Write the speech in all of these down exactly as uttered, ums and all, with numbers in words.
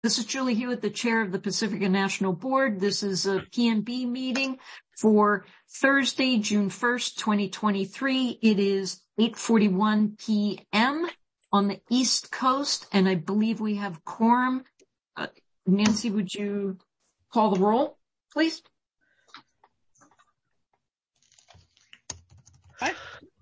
This is Julie Hewitt, the chair of the Pacifica National Board. This is a P M B meeting for Thursday, June first, twenty twenty-three. It is eight forty-one p m on the East Coast, and I believe we have quorum. Uh, Nancy, would you call the roll, please? Hi.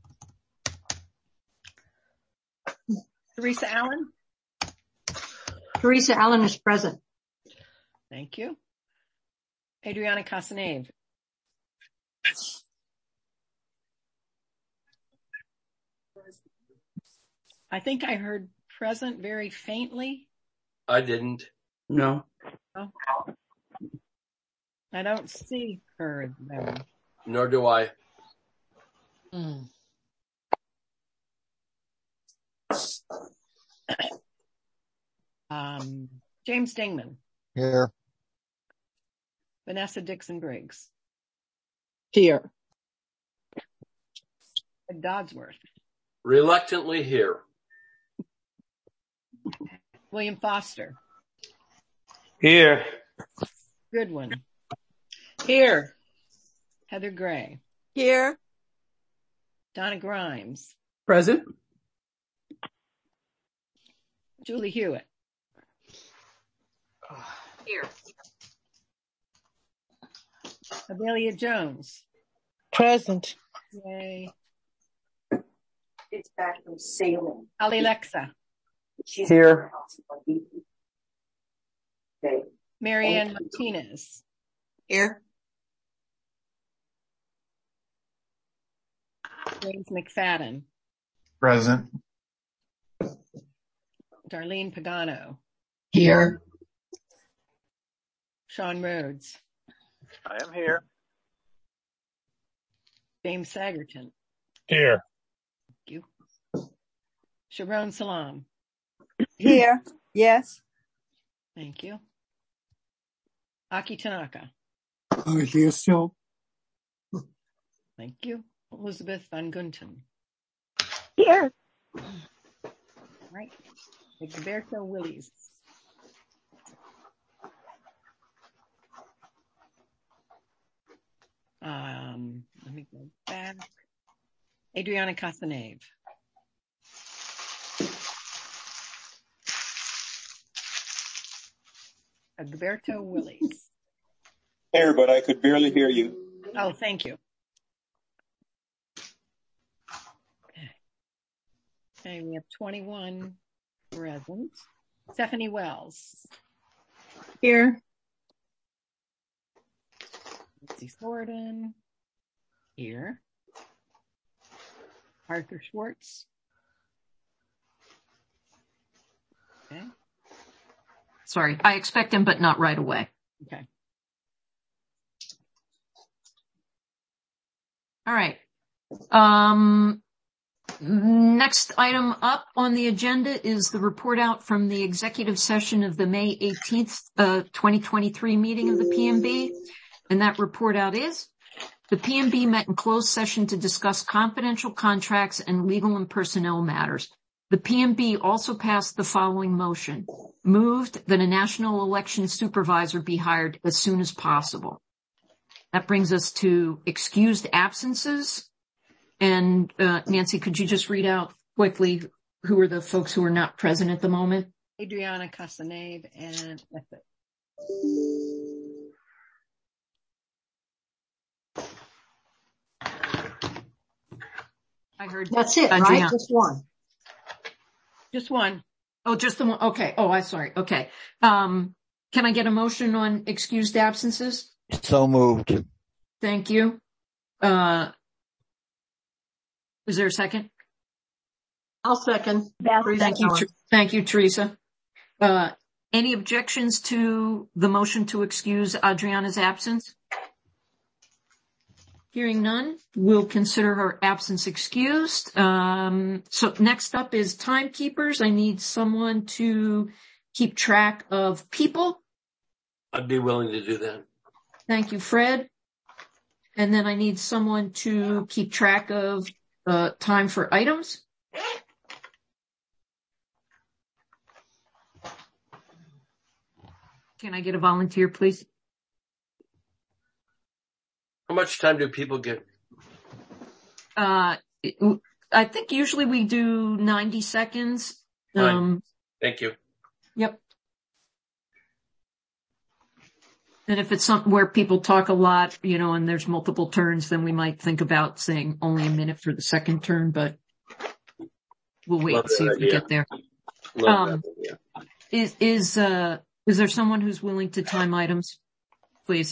Teresa Allen? Teresa Allen is present. Thank you. Adriana Casanave? I think I heard present very faintly. I didn't. No. Oh. I don't see her there. Nor do I. Mm. um, James Dingman. Here. Vanessa Dixon Briggs. Here. Ed Dodsworth. Reluctantly here. William Foster. Here. Goodwin. Here. Heather Gray. Here. Donna Grimes. Present. Julie Hewitt. Here. Amelia Jones. Present. Yay. It's back from sailing. Ali Lexa. She's Here. Okay. Marianne Martinez. Here. James McFadden. Present. Darlene Pagano. Here. Sean Rhodes. I am here. James Sagerton. Here. Thank you. Sharon Salam. Here. Yes. Thank you. Aki Tanaka. Uh, here still. Thank you. Elizabeth Van Gunten. Here. Right. Egberto Willies. Um, let me go back. Adriana Casanave. Egberto Willies. Here, but I could barely hear you. Oh, thank you. Okay. Okay, we have twenty-one present. Stephanie Wells. Here. Nancy Thornton. Here. Arthur Schwartz. Okay. Sorry, I expect him, but not right away. Okay. All right. Um, next item up on the agenda is the report out from the executive session of the May eighteenth, uh, twenty twenty-three meeting of the P M B. And that report out is the P M B met in closed session to discuss confidential contracts and legal and personnel matters. The P M B also passed the following motion. Moved that a national election supervisor be hired as soon as possible. That brings us to excused absences. And uh, Nancy, could you just read out quickly who are the folks who are not present at the moment? Adriana Casanave and that's it. I heard That's it, Adriana. right? Just one. Just one. Oh, just the one. Okay. Oh, I'm sorry. Okay. Um, can I get a motion on excused absences? So moved. Thank you. Uh, is there a second? I'll second. Thank you. Thank you, Teresa. Uh, any objections to the motion to excuse Adriana's absence? Hearing none, we'll consider her absence excused. Um, so next up is timekeepers. I need someone to keep track of people. I'd be willing to do that. Thank you, Fred. And then I need someone to keep track of uh, time for items. Can I get a volunteer, please? How much time do people get? Uh, I think usually we do ninety seconds. Fine. Um, Thank you. Yep. And if it's something where people talk a lot, you know, and there's multiple turns, then we might think about saying only a minute for the second turn, but we'll wait Love and see that if we idea. get there. Love Um, that idea. Is, is, uh, is there someone who's willing to time items? Please.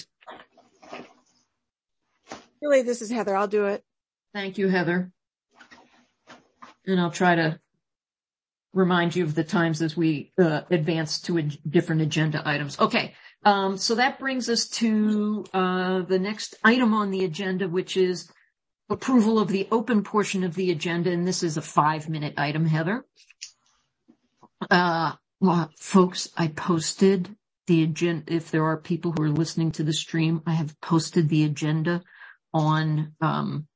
Really, this is Heather. I'll do it. Thank you, Heather. And I'll try to remind you of the times as we uh, advance to a, different agenda items. Okay. Um, so that brings us to uh, the next item on the agenda, which is approval of the open portion of the agenda. And this is a five minute item, Heather. Uh, well, folks, I posted the agenda. If there are people who are listening to the stream, I have posted the agenda on um,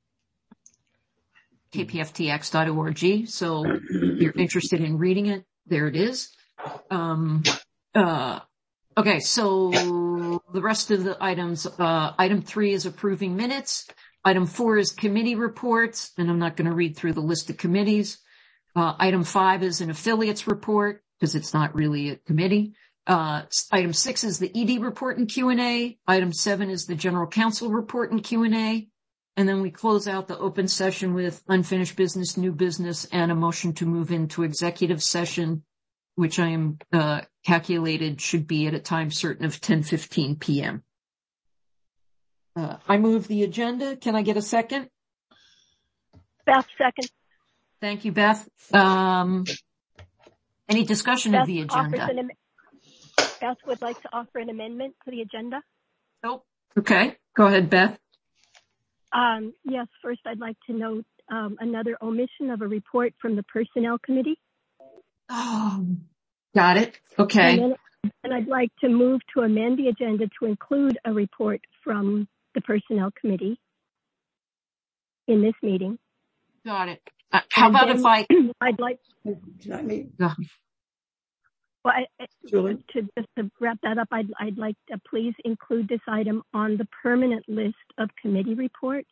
K P F T X dot org. So if you're interested in reading it, there it is. Um, uh, okay, so the rest of the items, uh, item three is approving minutes. Item four is committee reports, and I'm not going to read through the list of committees. Uh, item five is an affiliates report, because it's not really a committee. Uh, item six is the E D report and Q and A. Item seven is the general counsel report and Q and A. And then we close out the open session with unfinished business, new business, and a motion to move into executive session, which I am uh, calculated should be at a time certain of ten fifteen p.m. Uh, I move the agenda. Can I get a second? Beth, second. Thank you, Beth. Um, any discussion Beth of the agenda? offers an am- Beth would like to offer an amendment to the agenda. Oh, okay. Go ahead, Beth. Um, yes, first I'd like to note um, another omission of a report from the Personnel Committee. Oh, got it. Okay. And, then, and I'd like to move to amend the agenda to include a report from the Personnel Committee in this meeting. Got it. Uh, how And about then if I... I'd like... Not me. Uh, Well, I, I- Julie? to just to wrap that up, I'd, I'd like to please include this item on the permanent list of committee reports.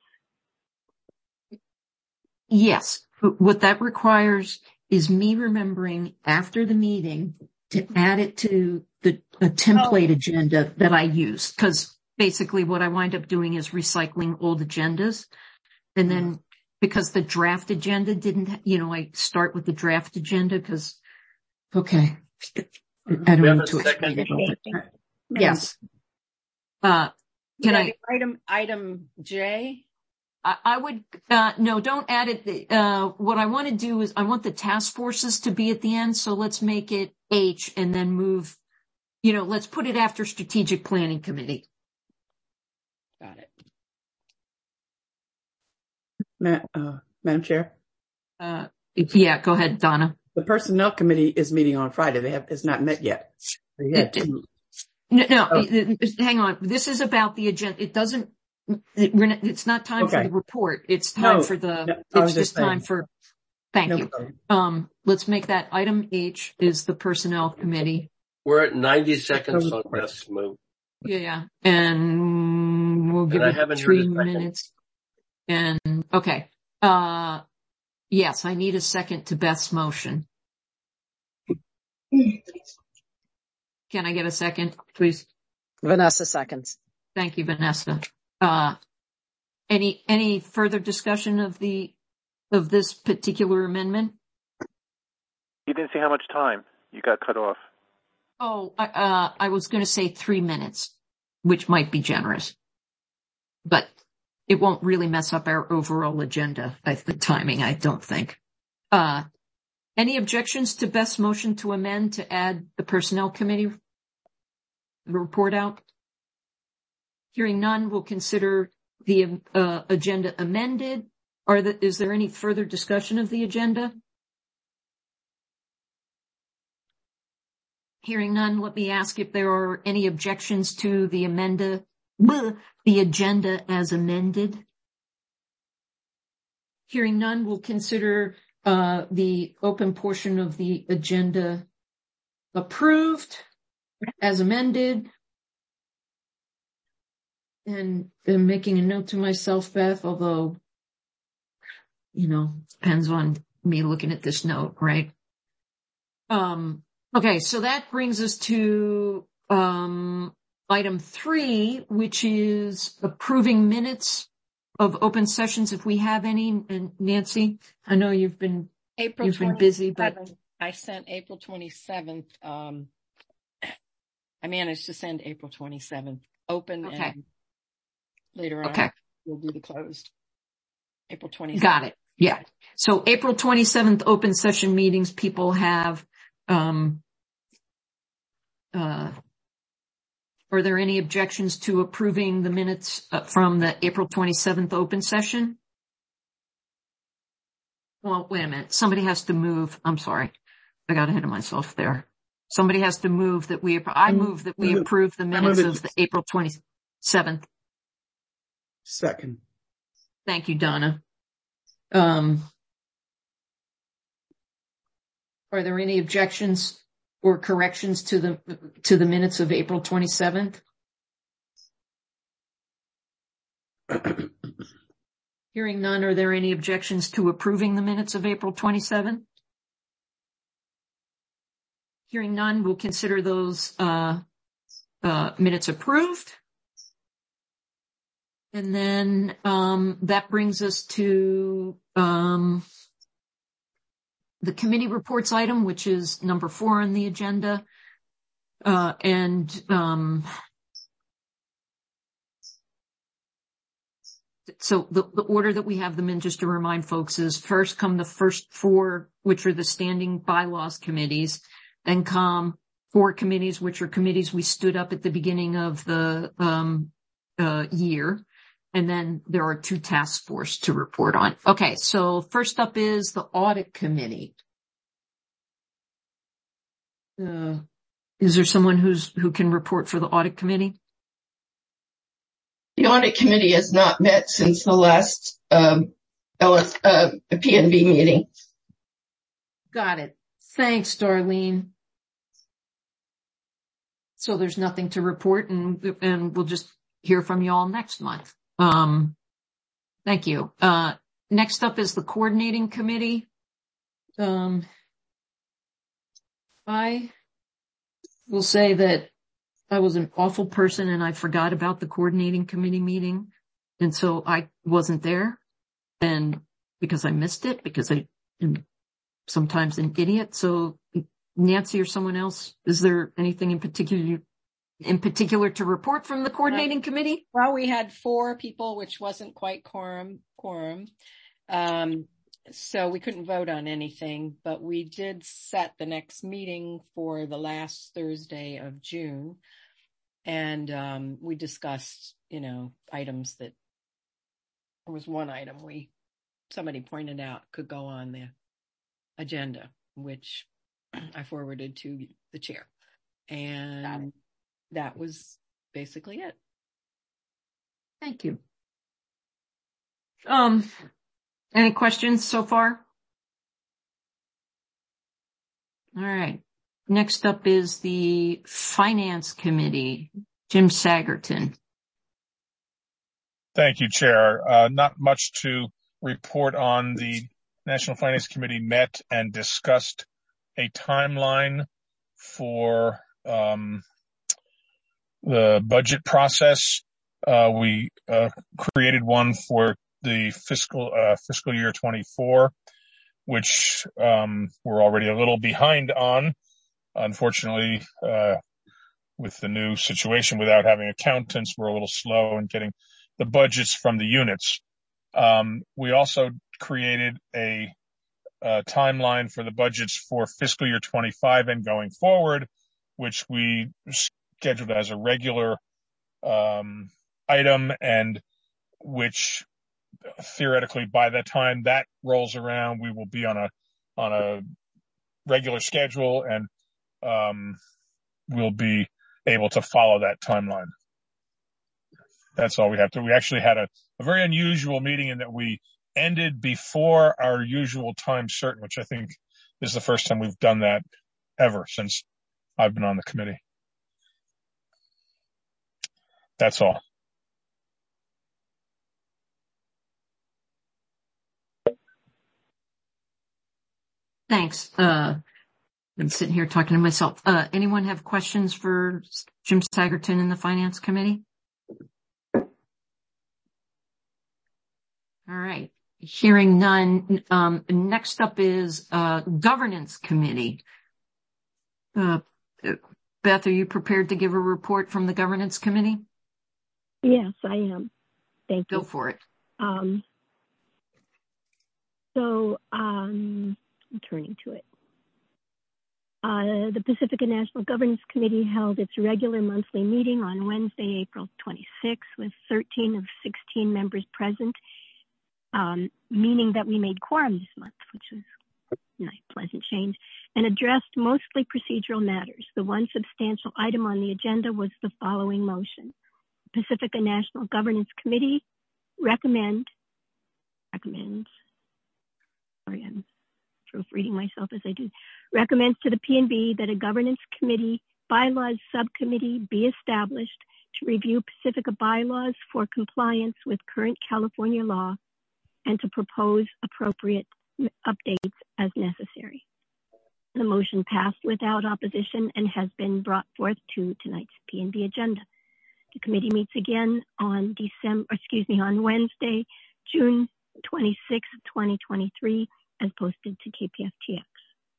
Yes. What that requires is me remembering after the meeting to add it to the a template Oh. agenda that I use. Because basically what I wind up doing is recycling old agendas. And then because the draft agenda didn't, you know, I start with the draft agenda because, okay. I don't We have need a to explain second. it all. but- Yes. Uh, can Yeah, I, Item, item J. I, I would, uh, no, don't add it. Uh, what I want to do is I want the task forces to be at the end. So let's make it H and then move, you know, let's put it after strategic planning committee. Got it. Ma- uh, Madam Chair, Uh, yeah, go ahead, Donna. the Personnel Committee is meeting on Friday. They have, it's not met yet. They had two. No, no, Oh. it- it- hang on. This is about the agenda. It doesn't, it, we're not, it's not time for Okay. the report. It's time No, for the, no, I was it's just just saying. time for, thank No you. problem. Um, let's make that item H is the personnel committee. We're at ninety seconds on Beth's move. Yeah, and we'll give I it haven't heard three a second. minutes. And, okay. Uh, yes, I need a second to Beth's motion. Can I get a second, please? Vanessa seconds. Thank you, Vanessa. Uh, any, any further discussion of the, of this particular amendment? You didn't see how much time you got cut off. Oh, I- uh, I was going to say three minutes, which might be generous, but it won't really mess up our overall agenda. I, the timing, I don't think. Uh, any objections to Beth's motion to amend to add the personnel committee report out? Hearing none, we'll consider the uh, agenda amended. Are the, is there any further discussion of the agenda? Hearing none, let me ask if there are any objections to the amenda, bleh, the agenda as amended. Hearing none, we'll consider uh, the open portion of the agenda approved. as amended. And I'm making a note to myself, Beth, although, you know, depends on me looking at this note, right? Um, okay, so that brings us to um, item three, which is approving minutes of open sessions if we have any. And Nancy, I know you've been April you've been busy, but I sent April twenty-seventh. Um, I managed to send April twenty-seventh open, okay. and later on Okay. we'll do the closed. April twenty-seventh. Got it. Yeah. So April twenty-seventh open session meetings, people have, um, uh, are there any objections to approving the minutes uh, from the April twenty-seventh open session? Well, wait a minute. Somebody has to move. I'm sorry. I got ahead of myself there. Somebody has to move that we, I move that we approve the minutes of the April twenty-seventh. Second. Thank you, Donna. Um, are there any objections or corrections to the, to the minutes of April twenty-seventh? Hearing none, are there any objections to approving the minutes of April twenty-seventh? Hearing none, we'll consider those uh, uh, minutes approved. And then um, that brings us to um, the committee reports item, which is number four on the agenda. Uh, and um, so the, the order that we have them in, just to remind folks, is first come the first four, which are the standing bylaws committees, then come four committees, which are committees we stood up at the beginning of the um, uh, year. And then there are two task force to report on. Okay, so first up is the audit committee. Uh, is there someone who's who can report for the audit committee? The audit committee has not met since the last um, L S, uh, P N B meeting. Got it. Thanks, Darlene. So there's nothing to report, and and we'll just hear from you all next month. Um, thank you. Uh, next up is the coordinating committee. Um, I will say that I was an awful person and I forgot about the coordinating committee meeting. And so I wasn't there, and because I missed it, because I am sometimes an idiot. So Nancy or someone else, is there anything in particular in particular to report from the coordinating committee? Well, we had four people, which wasn't quite quorum, quorum. Um, so we couldn't vote on anything, but we did set the next meeting for the last Thursday of June. And, um, we discussed, you know, items that, there was one item we, somebody pointed out could go on the agenda, which I forwarded to the chair. And that was basically it. Thank you. Um, any questions so far? All right. Next up is the Finance Committee. Jim Sagerton. Thank you, Chair. Uh, not much to report on. The National Finance Committee met and discussed a timeline for um, the budget process. Uh, we uh, created one for the fiscal uh, fiscal year twenty-four, which um, we're already a little behind on, unfortunately. Uh, with the new situation, without having accountants, we're a little slow in getting the budgets from the units. Um, we also created a, a timeline for the budgets for fiscal year twenty-five and going forward, which we scheduled as a regular um, item, and which theoretically by the time that rolls around, we will be on a on a regular schedule, and um, we'll be able to follow that timeline. That's all we have to. We actually had a, a very unusual meeting in that we ended before our usual time certain, which I think is the first time we've done that ever since I've been on the committee. That's all. Thanks. Uh, I'm sitting here talking to myself. Uh, anyone have questions for Jim Sagerton in the Finance Committee? All right. Hearing none. Um, next up is uh, Governance Committee. Uh, Beth, are you prepared to give a report from the Governance Committee? Yes, I am. Thank you. Go for it. Um, so um, I'm turning to it. Uh, the Pacifica National Governance Committee held its regular monthly meeting on Wednesday, April twenty-sixth, with thirteen of sixteen members present, um, meaning that we made quorum this month, which was a nice, pleasant change, and addressed mostly procedural matters. The one substantial item on the agenda was the following motion. Pacifica National Governance Committee recommend, recommends, sorry, I'm proofreading myself as I do, recommends to the P N B that a governance committee bylaws subcommittee be established to review Pacifica bylaws for compliance with current California law and to propose appropriate updates as necessary. The motion passed without opposition and has been brought forth to tonight's P N B agenda. The committee meets again on December, excuse me, on Wednesday, June twenty-sixth, twenty twenty-three, as posted to K P F T X.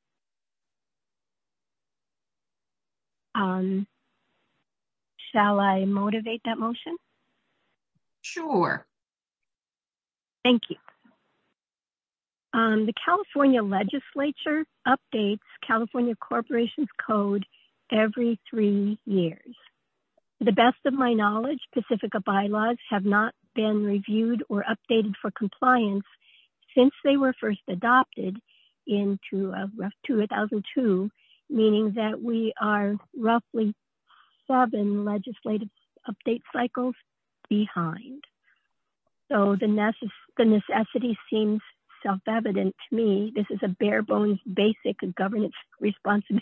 Um, shall I motivate that motion? Sure. Thank you. Um, the California legislature updates California Corporations Code every three years. To the best of my knowledge, Pacifica bylaws have not been reviewed or updated for compliance since they were first adopted in two thousand two, meaning that we are roughly seven legislative update cycles behind. So the, necess- the necessity seems self-evident to me. This is a bare bones basic governance responsibility.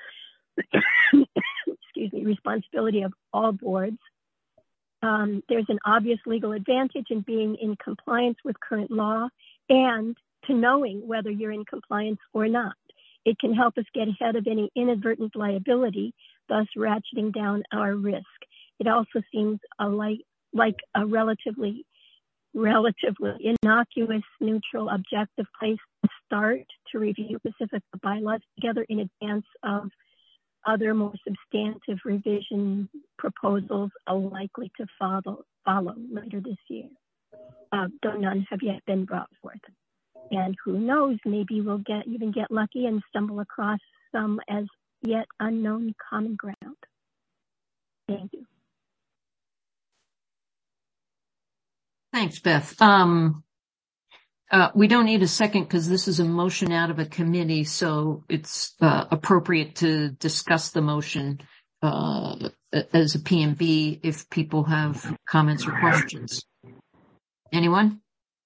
excuse me, responsibility of all boards. Um, there's an obvious legal advantage in being in compliance with current law and to knowing whether you're in compliance or not. It can help us get ahead of any inadvertent liability, thus ratcheting down our risk. It also seems a like, like a relatively, relatively innocuous, neutral, objective place to start to review Pacifica bylaws together in advance of other more substantive revision proposals are likely to follow, follow later this year, uh, though none have yet been brought forth. And who knows, maybe we'll get even get lucky and stumble across some as yet unknown common ground. Thank you. Thanks, Beth. Um, Uh, we don't need a second because this is a motion out of a committee, so it's uh, appropriate to discuss the motion uh, as a P and B if people have comments or questions. Anyone?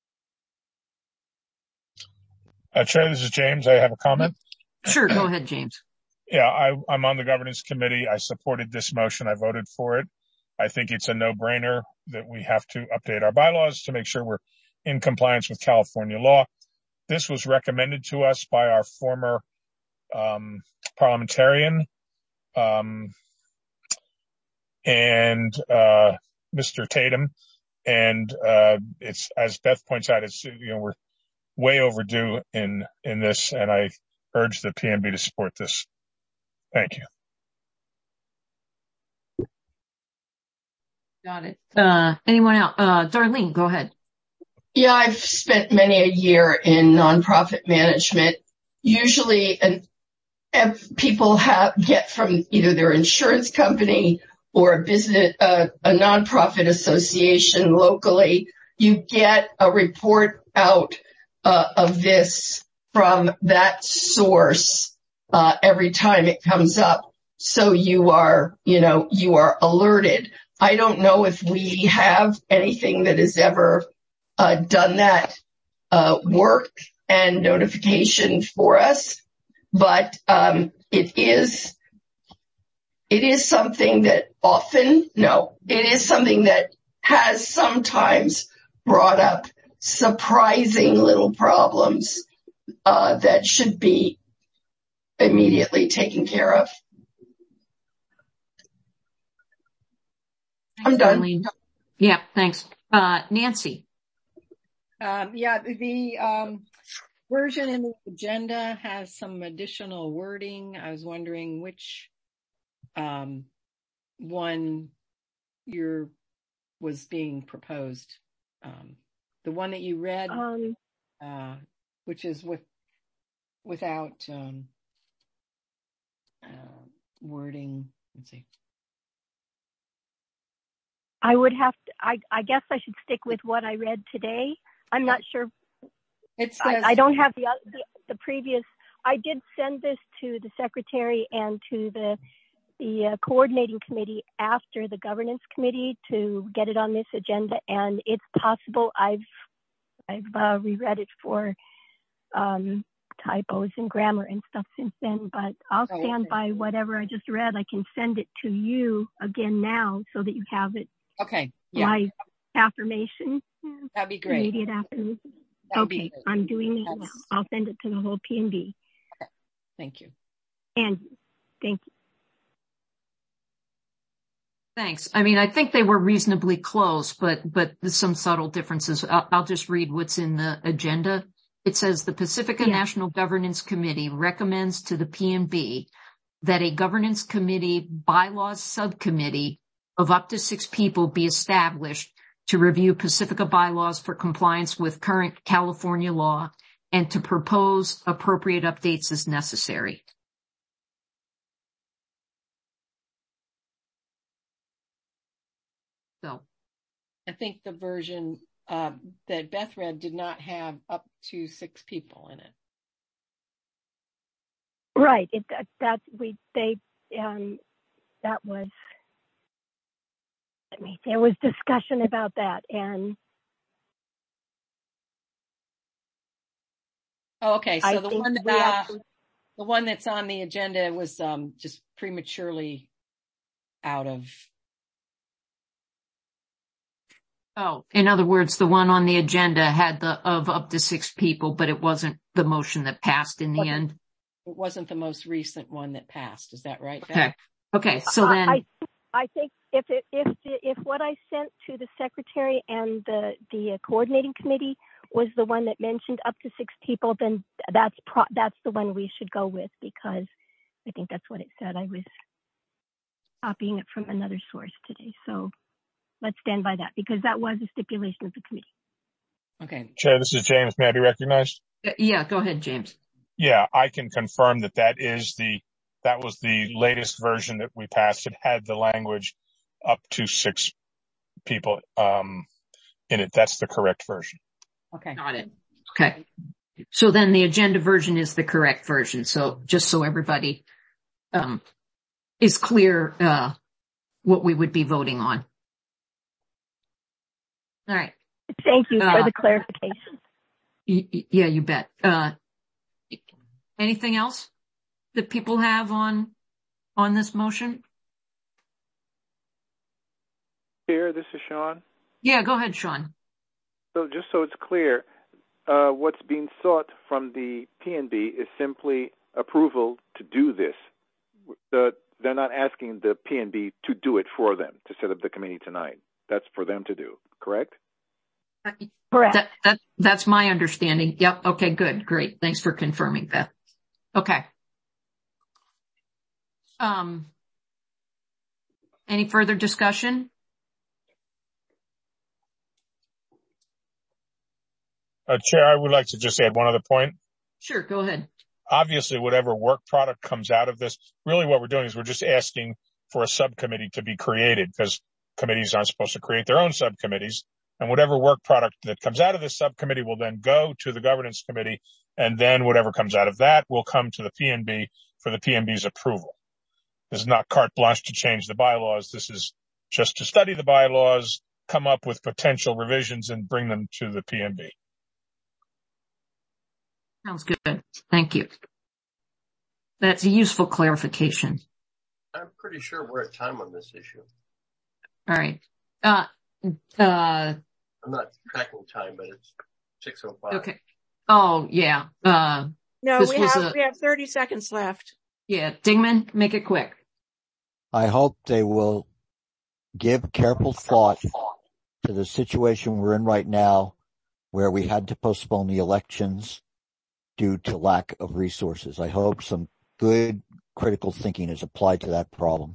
Uh, Chair, this is James. I have a comment. Sure, go ahead, James. Yeah, I, I'm on the governance committee. I supported this motion. I voted for it. I think it's a no-brainer that we have to update our bylaws to make sure we're in compliance with California law. This was recommended to us by our former um, parliamentarian um, and uh, Mister Tatum, and uh, it's, as Beth points out, it's, you know, we're way overdue in in this, and I urge the P N B to support this. Thank you. Got it. Uh, anyone else? Uh, Darlene, go ahead. Yeah, I've spent many a year in nonprofit management. Usually, and people have get from either their insurance company or a business, uh, a nonprofit association locally. You get a report out uh, of this from that source uh, every time it comes up, so you are, you know, you are alerted. I don't know if we have anything that has ever Uh, done that uh, work and notification for us, but um, it is it is something that often, no, it is something that has sometimes brought up surprising little problems uh, that should be immediately taken care of. I'm done. Darlene. Yeah, thanks. Uh, Nancy. Um, yeah, the um, version in the agenda has some additional wording. I was wondering which um, one your was being proposed. Um, the one that you read, Um, uh, which is with without um, uh, wording. Let's see. I would have to, I, I guess I should stick with what I read today. I'm not sure. It I, says, I don't have the, the the previous. I did send this to the secretary and to the the uh, coordinating committee after the governance committee to get it on this agenda, and it's possible I've I've uh, reread it for um, typos and grammar and stuff since then. But I'll Oh, stand okay. by whatever I just read. I can send it to you again now so that you have it. okay, yeah, My affirmation, that'd be great. immediate affirmation. That'd be Okay, great. I'm doing it now. That's- I'll send it to the whole P and B. Thank you. And thank you. Thanks. I mean, I think they were reasonably close, but, but there's some subtle differences. I'll, I'll just read what's in the agenda. It says the Pacifica Yeah. National Governance Committee recommends to the P and B that a governance committee bylaws subcommittee of up to six people be established to review Pacifica bylaws for compliance with current California law and to propose appropriate updates as necessary. So, I think the version uh, that Beth read did not have up to six people in it. Right. It, that, that we, they, um, that was, I mean, there was discussion about that, and Oh, okay. So I the think one, we uh, actually, the one that's on the agenda was um, just prematurely out of. oh, in other words, the one on the agenda had the of up to six people, but it wasn't the motion that passed in the Wasn't- end. It wasn't the most recent one that passed. Is that right, Beth? Okay. Okay. So I, then, I, I think if it, if the, if what I sent to the secretary and the the coordinating committee was the one that mentioned up to six people, then that's pro, that's the one we should go with, because I think that's what it said. I was copying it from another source today, so let's stand by that, because that was a stipulation of the committee. Okay. Chair, this is James. May I be recognized? yeah, go ahead, James. Yeah, I can confirm that that is the, that was the latest version that we passed. It had the language up to six people, um, in it. That's the correct version. Okay. Got it. Okay. So then the agenda version is the correct version. So just so everybody, um, is clear, uh, what we would be voting on. All right. Thank you Uh, for the clarification. Y- y- yeah, you bet. Uh, anything else that people have on, on this motion? Chair, this is Sean. Yeah, go ahead, Sean. So just so it's clear, uh, what's being sought from the P and B is simply approval to do this. The, they're not asking the P and B to do it for them, to set up the committee tonight. That's for them to do, correct? Correct. That, that, that's my understanding. Yep. Okay, good. Great. Thanks for confirming that. Okay. Um, any further discussion? Uh, Chair, I would like to just add one other point. Sure. Go ahead. Obviously, whatever work product comes out of this, really what we're doing is we're just asking for a subcommittee to be created, because committees aren't supposed to create their own subcommittees. And whatever work product that comes out of this subcommittee will then go to the governance committee. And then whatever comes out of that will come to the P and B for the P and B's approval. This is not carte blanche to change the bylaws. This is just to study the bylaws, come up with potential revisions, and bring them to the P and B. Sounds good. Thank you. That's a useful clarification. I'm pretty sure we're at time on this issue. All right. Uh, uh, I'm not tracking time, but it's six oh five. Okay. Oh, yeah. Uh, no, this we was have, a, we have thirty seconds left. Yeah. Dingman, make it quick. I hope they will give careful thought to the situation we're in right now, where we had to postpone the elections due to lack of resources. I hope some good critical thinking is applied to that problem.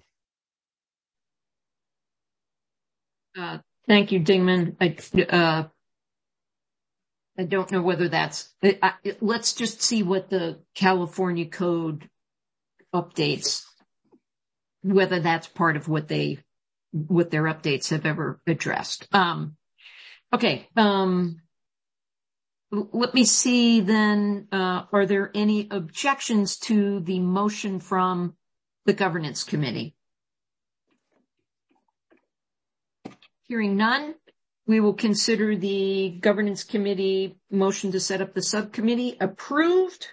Uh, thank you, Dingman. I, uh, I don't know whether that's, I, I, let's just see what the California code updates, whether that's part of what they, what their updates have ever addressed. Um, okay. Um, let me see then, uh, are there any objections to the motion from the governance committee? Hearing none, we will consider the governance committee motion to set up the subcommittee approved.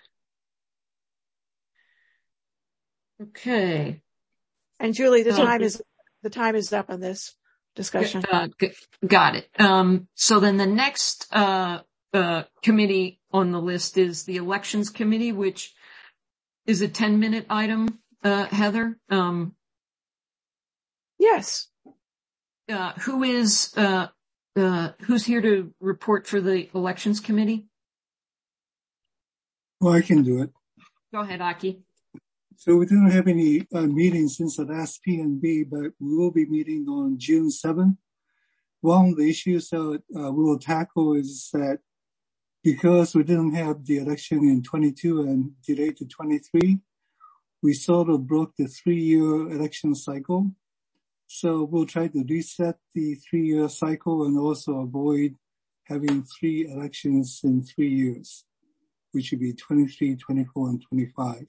Okay. And Julie, the Uh, time is, the time is up on this discussion. Uh, g- got it. Um, so then the next, uh, uh, committee on the list is the elections committee, which is a ten minute item, uh, Heather. Um, yes. Uh, who is, uh, uh, who's here to report for the elections committee? Well, I can do it. Go ahead, Aki. So we didn't have any uh, meetings since the last P N B, but we will be meeting on June seventh. One of the issues that uh, we will tackle is that because we didn't have the election in twenty-two and delayed to twenty-three, we sort of broke the three-year election cycle. So we'll try to reset the three-year cycle and also avoid having three elections in three years, which would be twenty-three, twenty-four, and twenty-five.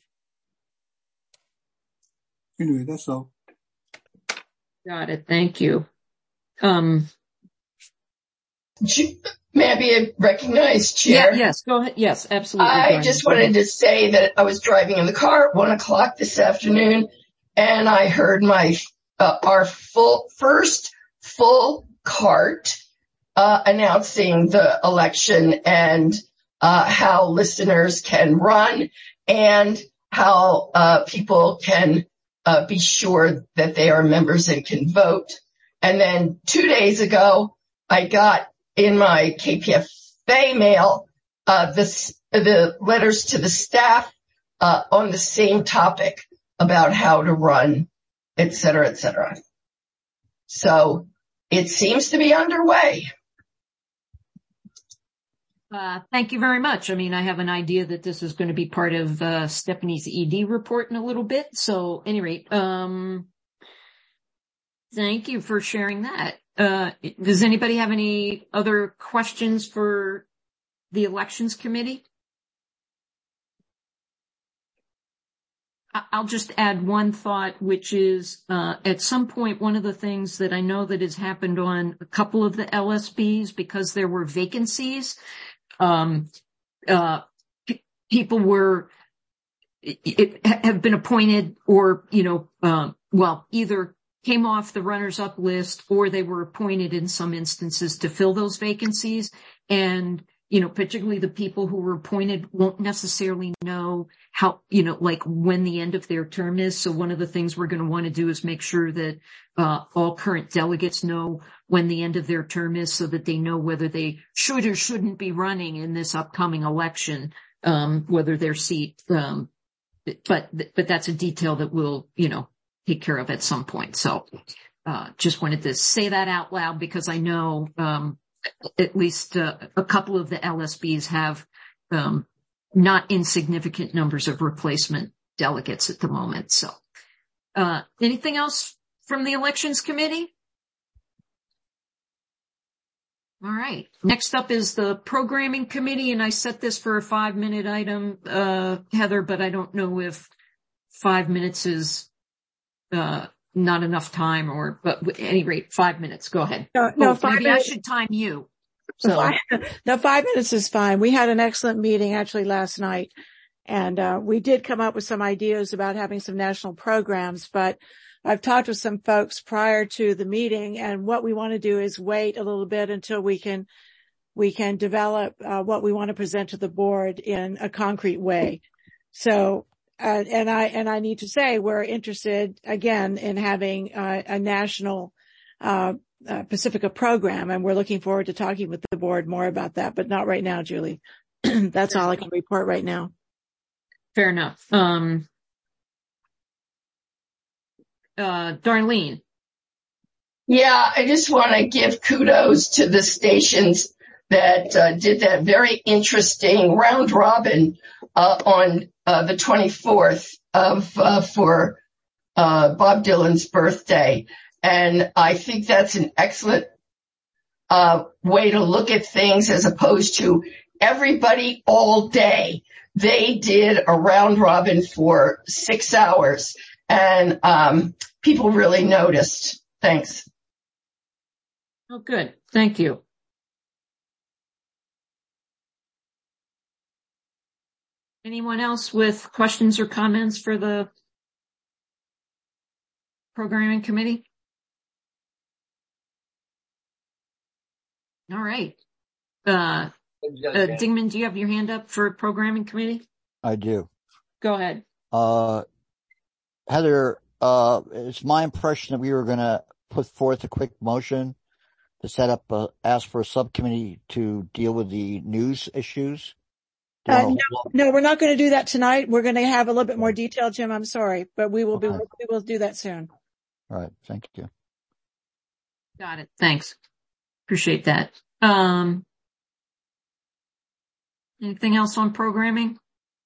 Anyway, that's all. Got it. Thank you. Um, May I be recognized, Chair? Yeah, yes, go ahead. Yes, absolutely. I just wanted to say that I was driving in the car at one o'clock this afternoon, and I heard my uh, our full first full cart uh, announcing the election and uh, how listeners can run and how uh, people can uh, be sure that they are members and can vote. And then two days ago, I got in my K P F A mail, uh, the, the letters to the staff, uh, on the same topic about how to run, et cetera, et cetera. So it seems to be underway. Uh, thank you very much. I mean, I have an idea that this is going to be part of, uh, Stephanie's E D report in a little bit. So at any rate, um, thank you for sharing that. Uh, does anybody have any other questions for the elections committee? I'll just add one thought, which is, uh, at some point, one of the things that I know that has happened on a couple of the L S Bs, because there were vacancies, um, uh, p- people were, it, have been appointed or, you know, um, well, either came off the runners-up list or they were appointed in some instances to fill those vacancies. And, you know, particularly the people who were appointed won't necessarily know how, you know, like when the end of their term is. So one of the things we're going to want to do is make sure that uh all current delegates know when the end of their term is so that they know whether they should or shouldn't be running in this upcoming election, um, whether their seat, um, but, but that's a detail that we'll, you know, take care of at some point. So, uh, just wanted to say that out loud because I know, um, at least uh, a couple of the L S Bs have, um, not insignificant numbers of replacement delegates at the moment. So, uh, anything else from the elections committee? All right. Next up is the programming committee, and I set this for a five minute item, uh, Heather, but I don't know if five minutes is uh, not enough time or, but at any rate, five minutes. Go ahead. No, no, oh, five maybe minutes. I should time you. So Five, no, five minutes is fine. We had an excellent meeting actually last night And uh, we did come up with some ideas about having some national programs, but I've talked with some folks prior to the meeting, and what we want to do is wait a little bit until we can we can develop uh, what we want to present to the board in a concrete way. So, uh, and I and I need to say we're interested again in having uh, a national uh, uh, Pacifica program, and we're looking forward to talking with the board more about that, but not right now, Julie. That's all I can report right now. Fair enough. Um, uh, Darlene. Yeah, I just want to give kudos to the stations that uh, did that very interesting round robin uh, on uh, the twenty-fourth of uh, for uh, Bob Dylan's birthday. And I think that's an excellent uh, way to look at things as opposed to everybody all day. They did a round robin for six hours and um, people really noticed. Thanks. Oh, good. Thank you. Anyone else with questions or comments for the programming committee? All right. Uh, uh, Dingman, do you have your hand up for programming committee? I do. Go ahead. Uh, Heather, uh, it's my impression that we were going to put forth a quick motion to set up, a, ask for a subcommittee to deal with the news issues. Uh, no, no, we're not going to do that tonight. We're going to have a little bit more detail, Jim. I'm sorry, but we will be, okay. we will do that soon. All right. Thank you. Got it. Thanks. Appreciate that. Um, anything else on programming?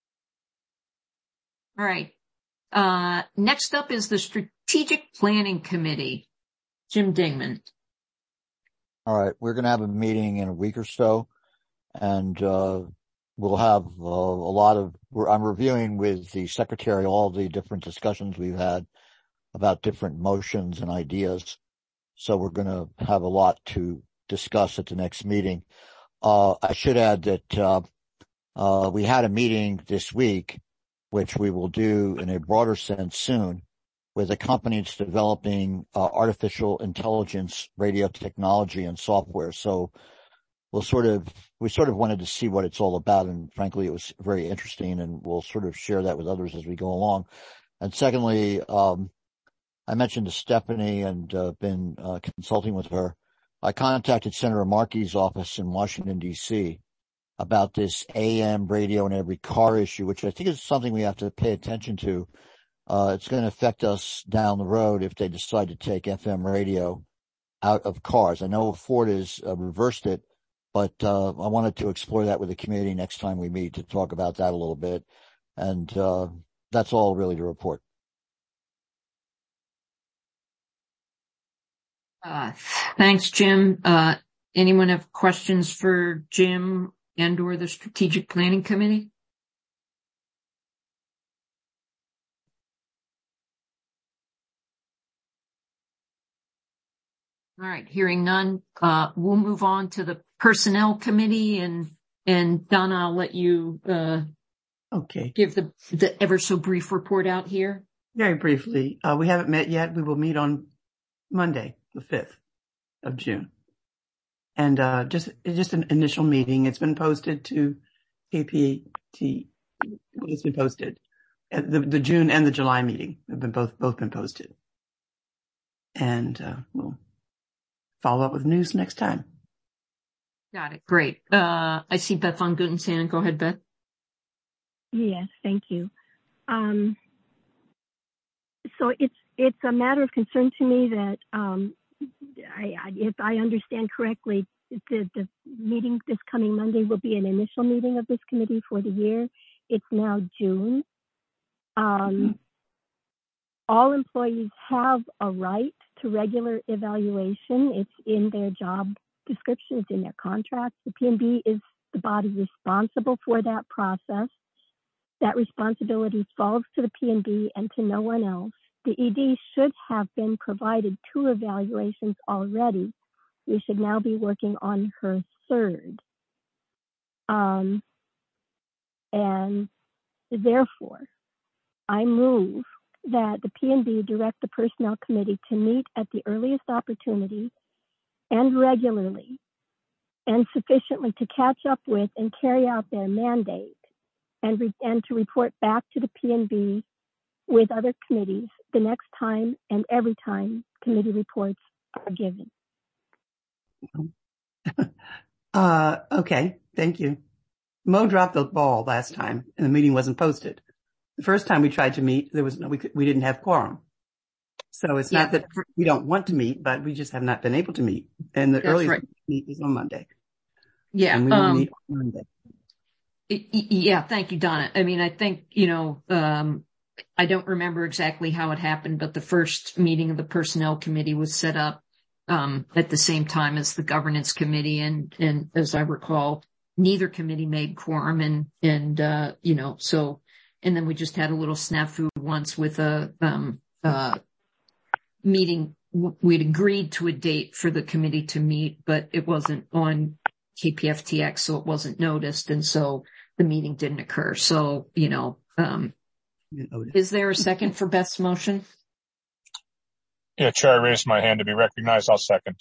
All right. Uh, next up is the Strategic Planning Committee. Jim Dingman. All right. We're going to have a meeting in a week or so, and, uh, we'll have uh, a lot of, I'm reviewing with the secretary all the different discussions we've had about different motions and ideas. So we're going to have a lot to discuss at the next meeting. Uh, I should add that, uh, uh, we had a meeting this week, which we will do in a broader sense soon, with a company that's developing uh, artificial intelligence, radio technology and software. So we'll sort of, we sort of wanted to see what it's all about. And frankly, it was very interesting, and we'll sort of share that with others as we go along. And secondly, um, I mentioned to Stephanie and uh, been uh, consulting with her. I contacted Senator Markey's office in Washington, D C about this A M radio in every car issue, which I think is something we have to pay attention to. Uh, it's going to affect us down the road if they decide to take F M radio out of cars. I know Ford has uh, reversed it, but uh, I wanted to explore that with the committee next time we meet to talk about that a little bit. And uh, that's all really to report. Uh, thanks, Jim. Uh, anyone have questions for Jim and or the Strategic Planning Committee? All right, hearing none, uh, we'll move on to the Personnel Committee, and, and Donna, I'll let you, uh, okay. give the, the ever so brief report out here. Very briefly, uh, we haven't met yet. We will meet on Monday, the fifth of June. And, uh, just, just an initial meeting. It's been posted to K P A T. It's been posted. The, the June and the July meeting have been both, both been posted. And, uh, we'll follow up with news next time. Got it. Great. Uh, I see Beth Von Gutensan. Go ahead, Beth. Yes, thank you. Um, so it's, it's a matter of concern to me that, um, I, I, if I understand correctly, the, the meeting this coming Monday will be an initial meeting of this committee for the year. It's now June. Um, mm-hmm. All employees have a right to regular evaluation. It's in their job description, it's in their contracts. The P and B is the body responsible for that process. That responsibility falls to the P and B and to no one else. The E D should have been provided two evaluations already. We should now be working on her third. Um, and Therefore, I move that the P and B direct the Personnel Committee to meet at the earliest opportunity and regularly and sufficiently to catch up with and carry out their mandate and, re- and to report back to the P and B with other committees the next time and every time committee reports are given. Uh, okay, thank you. Mo dropped the ball last time and the meeting wasn't posted. The first time we tried to meet, there was no, we, could, we didn't have quorum. So it's yeah. not that we don't want to meet, but we just have not been able to meet. And the That's earliest right. meet is on Monday. Yeah. And we will um, meet on Monday. Yeah. Thank you, Donna. I mean, I think, you know, um, I don't remember exactly how it happened, but the first meeting of the Personnel Committee was set up um, at the same time as the Governance Committee. And, and as I recall, neither committee made quorum and, and, uh, you know, so, and then we just had a little snafu once with a, um, uh, meeting. We'd agreed to a date for the committee to meet, but it wasn't on K P F T X, so it wasn't noticed. And so the meeting didn't occur. So, you know, um, is there a second for Beth's motion? Yeah, Chair, I raised my hand to be recognized. I'll second.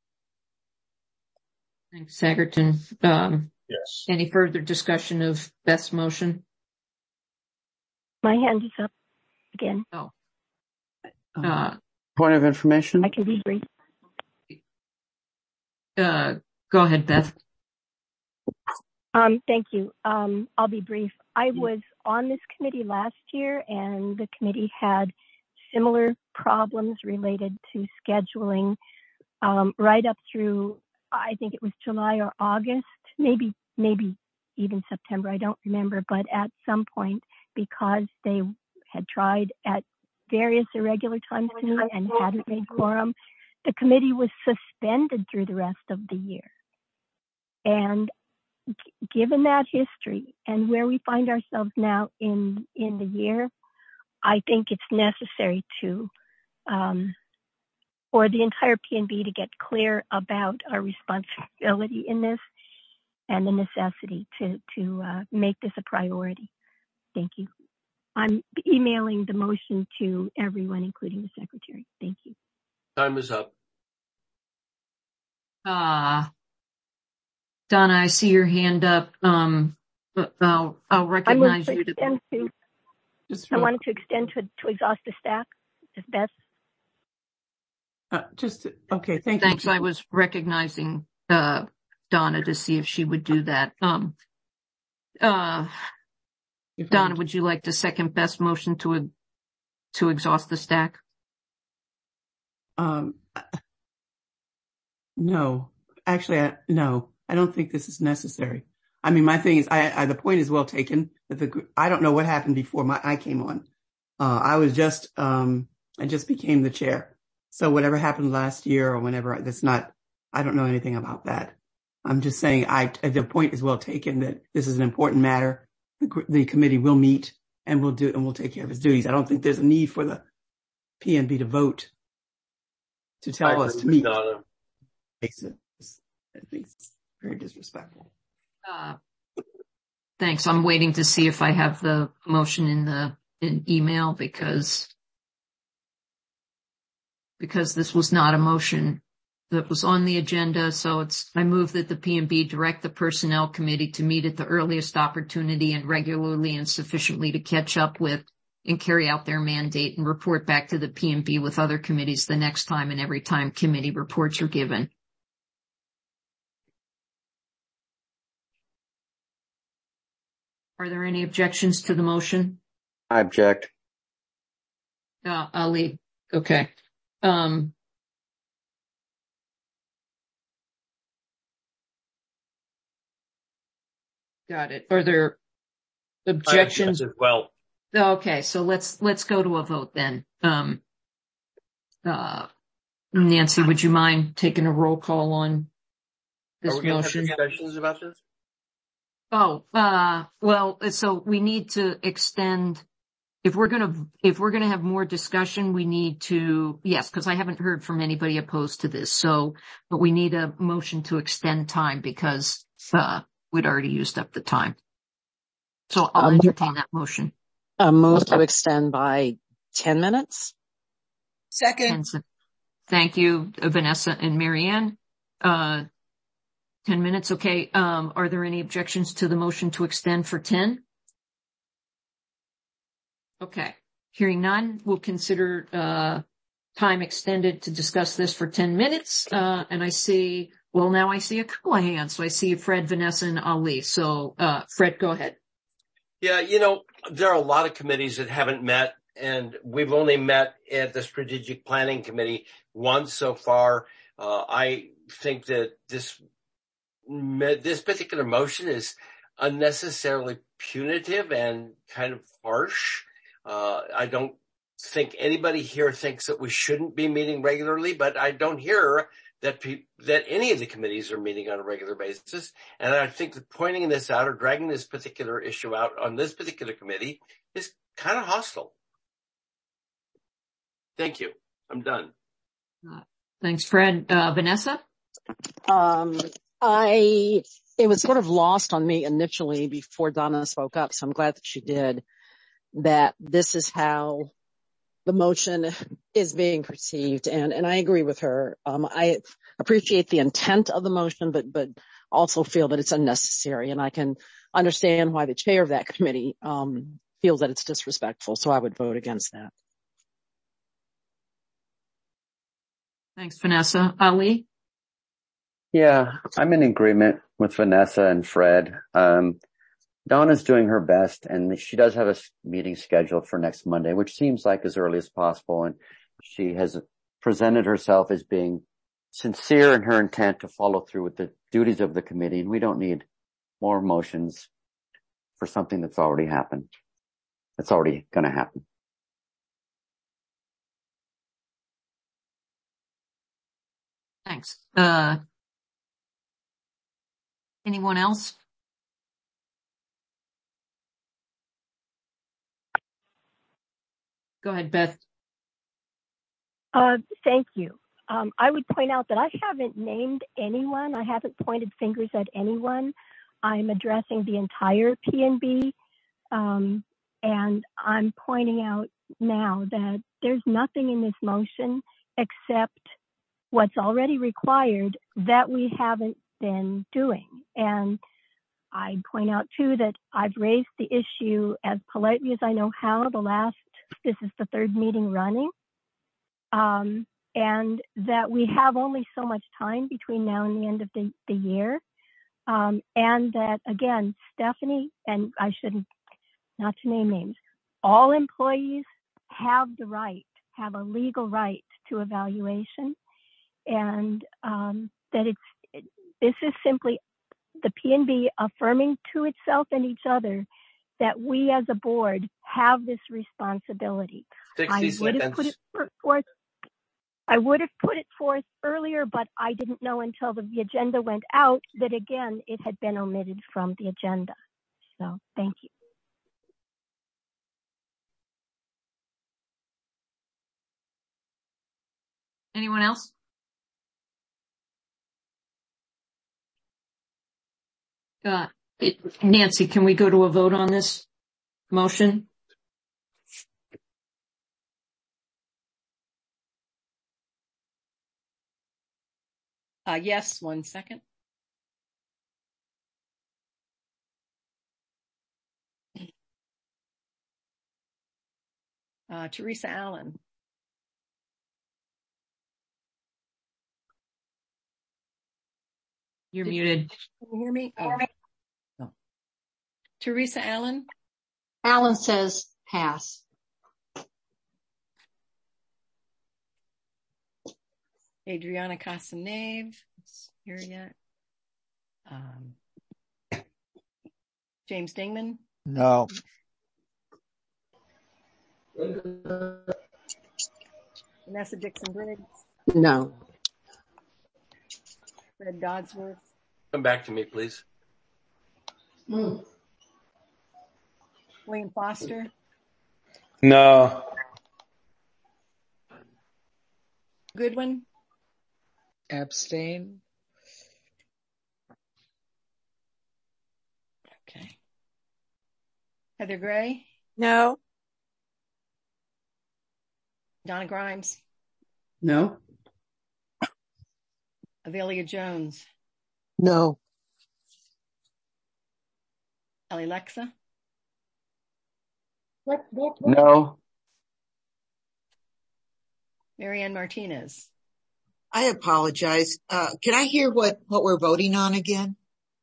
Thanks, Sagerton. Um, yes. Any further discussion of Beth's motion? My hand is up again. Oh. Uh, Point of information? I can be brief. Uh, go ahead, Beth. Um, thank you. Um, I'll be brief. I was on this committee last year, and the committee had similar problems related to scheduling um, right up through, I think it was July or August, maybe maybe even September. I don't remember, but at some point, because they had tried at various irregular times to meet and hadn't made quorum, the committee was suspended through the rest of the year. And g- given that history and where we find ourselves now in, in the year, I think it's necessary to, um, for the entire P and B to get clear about our responsibility in this and the necessity to, to uh, make this a priority. Thank you. I'm emailing the motion to everyone, including the secretary. Thank you. Time is up. Uh, Donna, I see your hand up. Um, I'll, I'll recognize you. To, to, just I wanted to extend to, to exhaust the stack. Just Beth. Uh, just, okay, thank you. Thanks. I was recognizing, uh, Donna to see if she would do that. Um, uh, Donna, would you like to second Beth's motion to, to exhaust the stack? Um, no, actually, I, no, I don't think this is necessary. I mean, my thing is, I, I the point is well taken. That the I don't know what happened before my I came on. Uh, I was just, um, I just became the chair. So whatever happened last year or whenever, that's not, I don't know anything about that. I'm just saying, I the point is well taken that this is an important matter. The, the committee will meet and we'll do and we'll take care of its duties. I don't think there's a need for the P and B to vote to tell us to meet. I think it's very disrespectful. Uh, thanks. I'm waiting to see if I have the motion in the in email because because this was not a motion that was on the agenda. So it's I move that the P and B direct the Personnel Committee to meet at the earliest opportunity and regularly and sufficiently to catch up with and carry out their mandate and report back to the P and B with other committees the next time and every time committee reports are given. Are there any objections to the motion? I object. Uh, Ali. Okay. Um, got it. Are there objections as well? Okay, so let's let's go to a vote then. Um, uh, Nancy, would you mind taking a roll call on this Are we gonna motion? have discussions about this? Oh, uh, well, so we need to extend. If we're gonna if we're gonna have more discussion, we need to yes, because I haven't heard from anybody opposed to this. So, but we need a motion to extend time because uh, we'd already used up the time. So I'll Um, entertain that motion. A move to extend by ten minutes. Second. Thank you, Vanessa and Marianne. Uh, ten minutes. Okay. Um, are there any objections to the motion to extend for ten? Okay. Hearing none, we'll consider, uh, time extended to discuss this for ten minutes. Uh, and I see, well, now I see a couple of hands. So I see Fred, Vanessa, and Ali. So, uh, Fred, go ahead. Yeah, you know, there are a lot of committees that haven't met, and we've only met at the Strategic Planning Committee once so far. Uh, I think that this, this particular motion is unnecessarily punitive and kind of harsh. Uh, I don't think anybody here thinks that we shouldn't be meeting regularly, but I don't hear that pe- that any of the committees are meeting on a regular basis. And I think that pointing this out or dragging this particular issue out on this particular committee is kind of hostile. Thank you. I'm done. Uh, thanks, Fred. Uh, Vanessa? Um, I, it was sort of lost on me initially before Donna spoke up, so I'm glad that she did, that this is how the motion is being perceived. And, and I agree with her. Um, I appreciate the intent of the motion, but, but also feel that it's unnecessary. And I can understand why the chair of that committee, um, feels that it's disrespectful. So I would vote against that. Thanks, Vanessa. Ali? Yeah, I'm in agreement with Vanessa and Fred. Um, Donna's doing her best, and she does have a meeting scheduled for next Monday, which seems like as early as possible. And she has presented herself as being sincere in her intent to follow through with the duties of the committee. And we don't need more motions for something that's already happened. That's already going to happen. Thanks. Uh, anyone else? Go ahead, Beth. Uh, thank you. Um, I would point out that I haven't named anyone. I haven't pointed fingers at anyone. I'm addressing the entire P N B, um, and I'm pointing out now that there's nothing in this motion except what's already required that we haven't been doing. And I point out too that I've raised the issue as politely as I know how. The last, this is the third meeting running. Um, and that we have only so much time between now and the end of the, the year. Um, and that, again, Stephanie, and I shouldn't, not to name names, all employees have the right, have a legal right to evaluation. And um, that it's, it, this is simply the P N B affirming to itself and each other that we as a board have this responsibility. sixty I would have seconds. put it forth. I would have put it forth earlier, but I didn't know until the, the agenda went out that, again, it had been omitted from the agenda. So thank you. Anyone else? Uh, it, Nancy, can we go to a vote on this motion? Uh, yes, one second. Uh, Teresa Allen. You're Did, muted. Can you hear me? Oh. Oh. Teresa Allen? Allen says pass. Adriana Casanave, here yet. Um, James Dingman? No. Vanessa Dixon Briggs? No. Fred Dodsworth? Come back to me, please. Mm. William Foster? No. Goodwin? Abstain. Okay. Heather Gray? No. Donna Grimes? No. Avelia Jones? No. Ellie Lexa? No. Marianne Martinez? I apologize. Uh, can I hear what, what we're voting on again?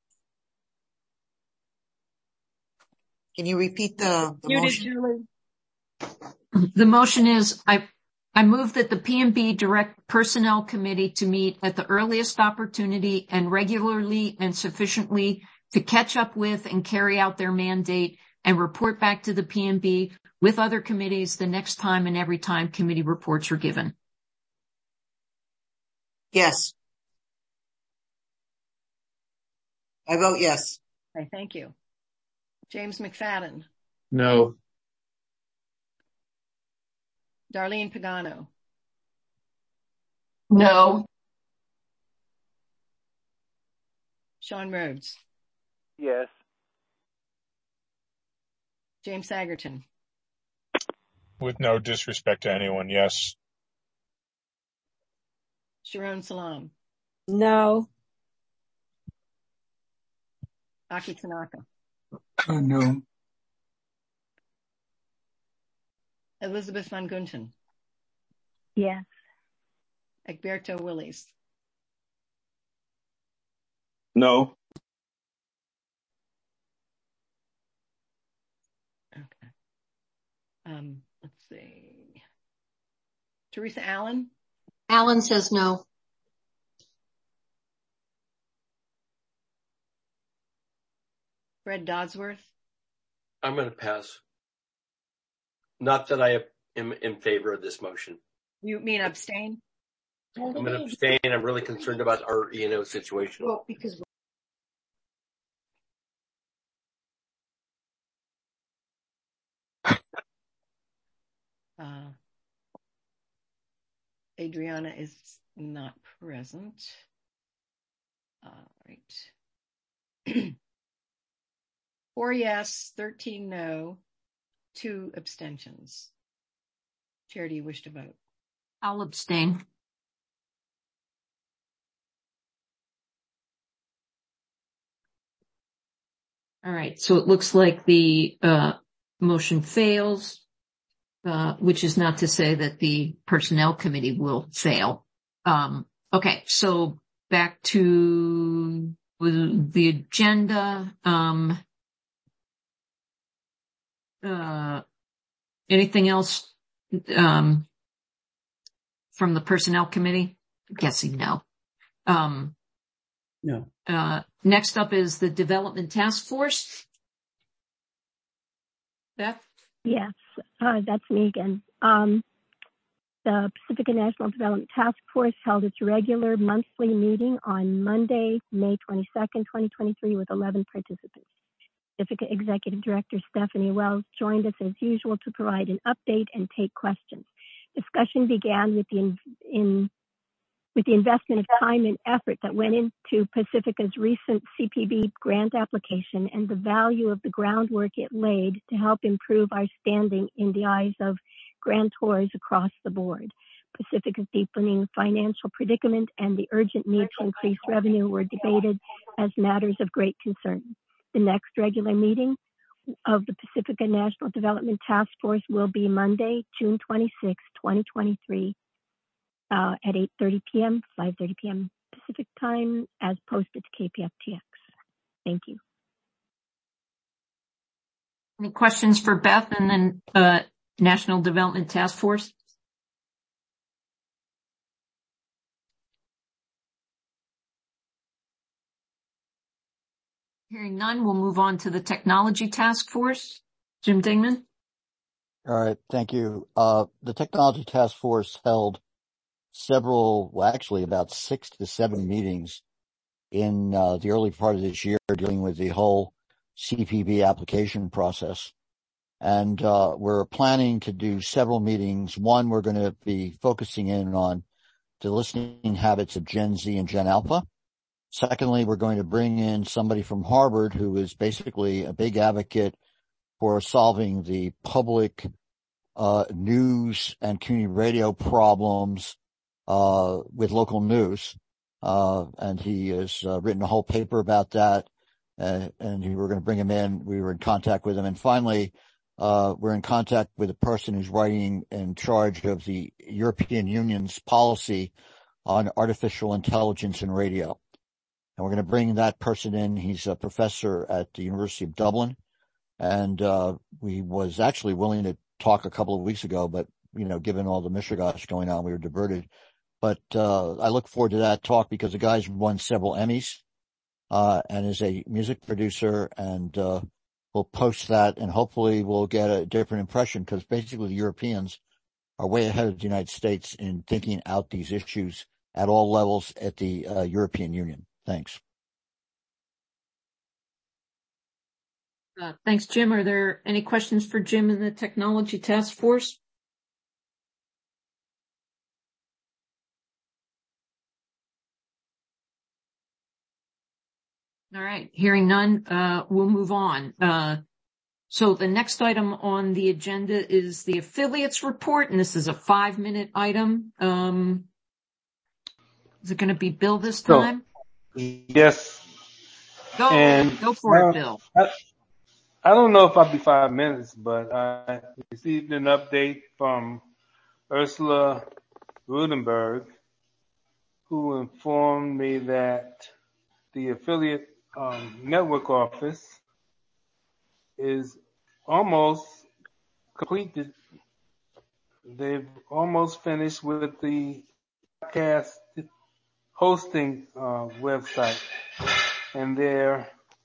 Can you repeat the, the You motion? did, Julie. The motion is I, I move that the P and B direct personnel committee to meet at the earliest opportunity and regularly and sufficiently to catch up with and carry out their mandate and report back to the P and B with other committees the next time and every time committee reports are given. Yes. I vote yes. Okay, thank you. James McFadden? No. Darlene Pagano? No. Sean Rhodes? Yes. James Sagerton? With no disrespect to anyone, yes. Sharon Salam? No. Aki Tanaka? Uh, no. Elizabeth Van Gunten? Yes. Egberto Willies? No. Okay. Um, let's see. Teresa Allen? Allen says no. Fred Dodsworth? I'm going to pass. Not that I am in favor of this motion. You mean abstain? I'm going to abstain. I'm really concerned about our E and O situation. Well, because Uh, Adriana is not present. All right. Four yes, thirteen no, two abstentions. Chair, do you wish to vote? I'll abstain. All right. So it looks like the uh, motion fails, uh, which is not to say that the personnel committee will fail. Um, okay. So back to the agenda. Um, uh, anything else um, from the personnel committee? I'm guessing no. Um, No. Uh, next up is the Development Task Force. Beth? Yes, uh, that's me again. Um, the Pacifica National Development Task Force held its regular monthly meeting on Monday, May twenty-second, twenty twenty-three, with eleven participants. Pacifica Executive Director Stephanie Wells joined us as usual to provide an update and take questions. Discussion began with the in, in with the investment of time and effort that went into Pacifica's recent C P B grant application and the value of the groundwork it laid to help improve our standing in the eyes of grantors across the board. Pacifica's deepening financial predicament and the urgent need to increase revenue were debated as matters of great concern. The next regular meeting of the Pacifica National Development Task Force will be Monday, June twenty-sixth, twenty twenty-three, Uh, at eight thirty p.m., five thirty p.m. Pacific time, as posted to K P F T X. Thank you. Any questions for Beth and then uh, National Development Task Force? Hearing none, we'll move on to the Technology Task Force. Jim Dingman? All right, thank you. Uh, the Technology Task Force held several, well, actually about six to seven meetings in uh, the early part of this year dealing with the whole C P B application process. And uh, we're planning to do several meetings. One, we're going to be focusing in on the listening habits of Gen Z and Gen Alpha. Secondly, we're going to bring in somebody from Harvard who is basically a big advocate for solving the public uh news and community radio problems uh with local news. Uh and he has uh, written a whole paper about that. Uh, and we were going to bring him in. We were in contact with him. And finally, uh we're in contact with a person who's writing in charge of the European Union's policy on artificial intelligence in radio. And we're going to bring that person in. He's a professor at the University of Dublin. And, uh, we was actually willing to talk a couple of weeks ago, but, you know, given all the mishigash going on, we were diverted. But, uh, I look forward to that talk because the guy's won several Emmys, uh, and is a music producer, and, uh, we'll post that and hopefully we'll get a different impression because basically the Europeans are way ahead of the United States in thinking out these issues at all levels at the uh, European Union. Thanks. Uh, thanks, Jim. Are there any questions for Jim in the Technology Task Force? All right. Hearing none, uh, we'll move on. Uh, so the next item on the agenda is the affiliates report, and this is a five-minute item. Um, is it going to be Bill this time? So, yes. Go, and, go for uh, it, Bill. I, I don't know if I'll be five minutes, but I received an update from Ursula Rudenberg, who informed me that the affiliate um, network office is almost completed. They've almost finished with the podcast hosting uh, website, and they're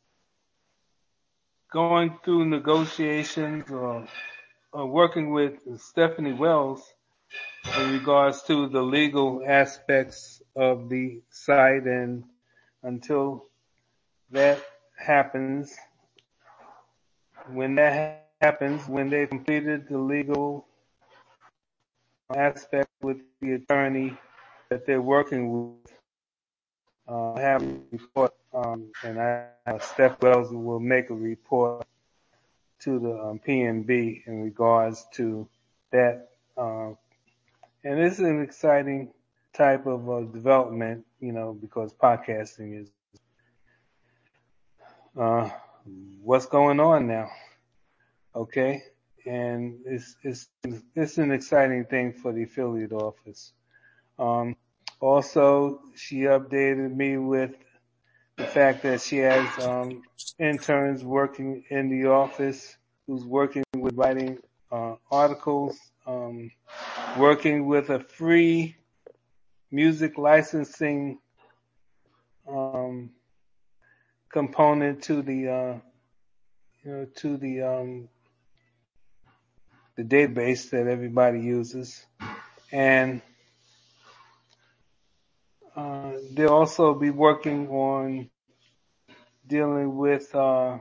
going through negotiations or, or working with Stephanie Wells in regards to the legal aspects of the site. And until that happens, when that happens, when they've completed the legal aspect with the attorney that they're working with, uh, I have a report, um, and I, uh, Steph Wells will make a report to the um, P N B in regards to that. Uh, and this is an exciting type of uh, development, you know, because podcasting is uh, what's going on now. Okay. And it's, it's, it's an exciting thing for the affiliate office. Um, also, she updated me with the fact that she has, um, interns working in the office who's working with writing, uh, articles, um, working with a free music licensing, um, component to the, uh, you know, to the, um, the database that everybody uses. And uh, they'll also be working on dealing with uh,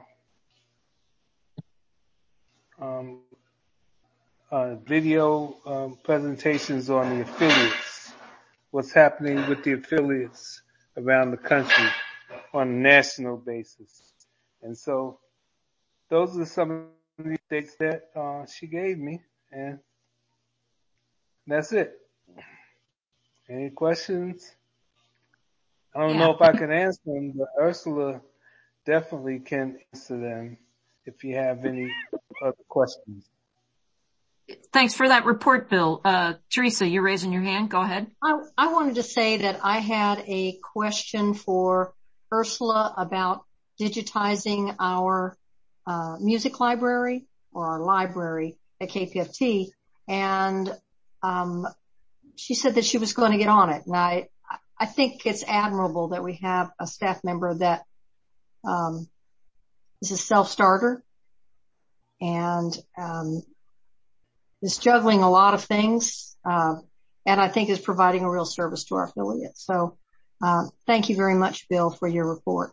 um, uh, video um, presentations on the affiliates, what's happening with the affiliates around the country on a national basis. And so those are some of the dates that uh, she gave me, and that's it. Any questions? I don't Yeah. know if I can answer them, but Ursula definitely can answer them if you have any other questions. Thanks for that report, Bill. Uh, Teresa, you're raising your hand. Go ahead. I, I wanted to say that I had a question for Ursula about digitizing our uh, music library or our library at K P F T. And um, she said that she was going to get on it. And I, I think it's admirable that we have a staff member that um, is a self-starter and um, is juggling a lot of things, uh, and I think is providing a real service to our affiliates. So uh, thank you very much, Bill, for your report.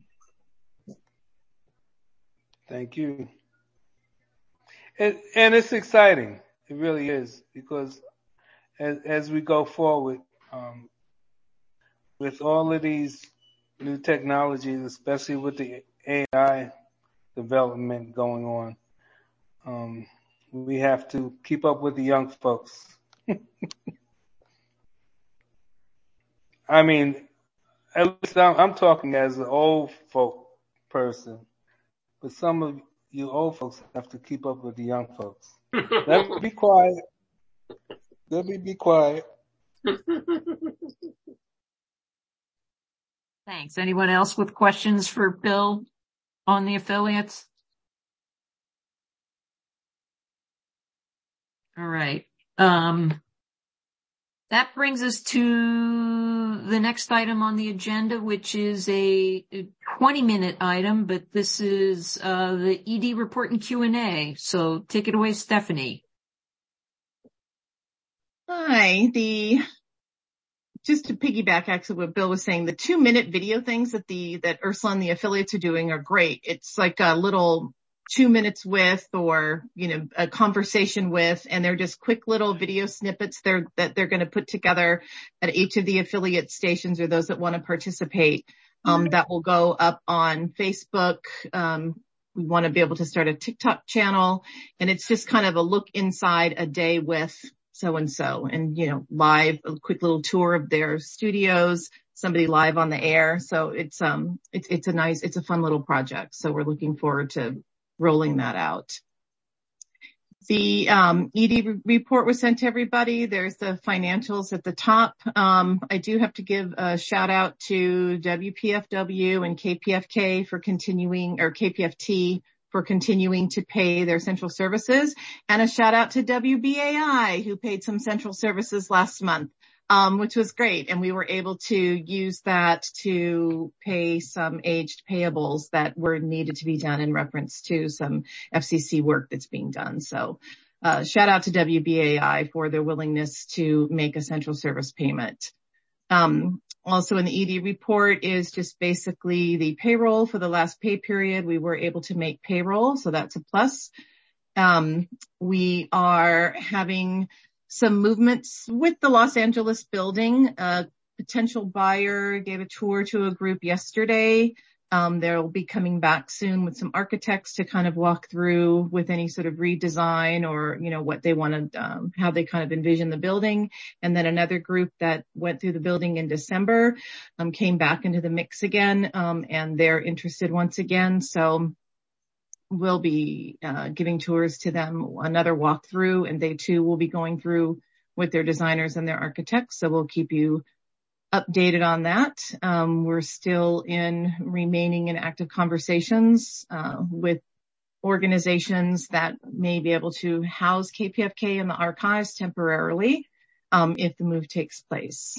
Thank you. And, and it's exciting. It really is, because as, as we go forward, um, with all of these new technologies, especially with the A I development going on, Um, we have to keep up with the young folks. I mean, at least I'm, I'm talking as an old folk person, but some of you old folks have to keep up with the young folks. Let me be quiet. Let me be quiet. Thanks. Anyone else with questions for Bill on the affiliates? All right. Um, that brings us to the next item on the agenda, which is a twenty minute item, but this is uh, the E D report and Q and A. So take it away, Stephanie. Hi. The just to piggyback actually what Bill was saying, the two minute video things that the that Ursula and the affiliates are doing are great. It's like a little two minutes with, or, you know, a conversation with, and they're just quick little video snippets they're, that they're going to put together at each of the affiliate stations or those that want to participate. Um, that will go up on Facebook. Um, we want to be able to start a TikTok channel, and it's just kind of a look inside a day with so-and-so, and, you know, live, a quick little tour of their studios, somebody live on the air. So it's, um, it's, it's a nice, it's a fun little project. So we're looking forward to rolling that out. The um, E D re- report was sent to everybody. There's the financials at the top. Um, I do have to give a shout out to W P F W and K P F K for continuing, or K P F T for continuing to pay their central services, and a shout out to W B A I who paid some central services last month. Um, which was great. And we were able to use that to pay some aged payables that were needed to be done in reference to some F C C work that's being done. So, uh, shout out to W B A I for their willingness to make a central service payment. Um, also in the E D report is just basically the payroll for the last pay period. We were able to make payroll, so that's a plus. Um, we are having some movements with the Los Angeles building. A potential buyer gave a tour to a group yesterday. Um, they'll be coming back soon with some architects to kind of walk through with any sort of redesign or, you know, what they want to, um, how they kind of envision the building. And then another group that went through the building in December, um, came back into the mix again, um, and they're interested once again. So we'll be uh, giving tours to them, another walkthrough, and they too will be going through with their designers and their architects. So we'll keep you updated on that. Um, we're still in remaining in active conversations uh, with organizations that may be able to house K P F K in the archives temporarily um, if the move takes place.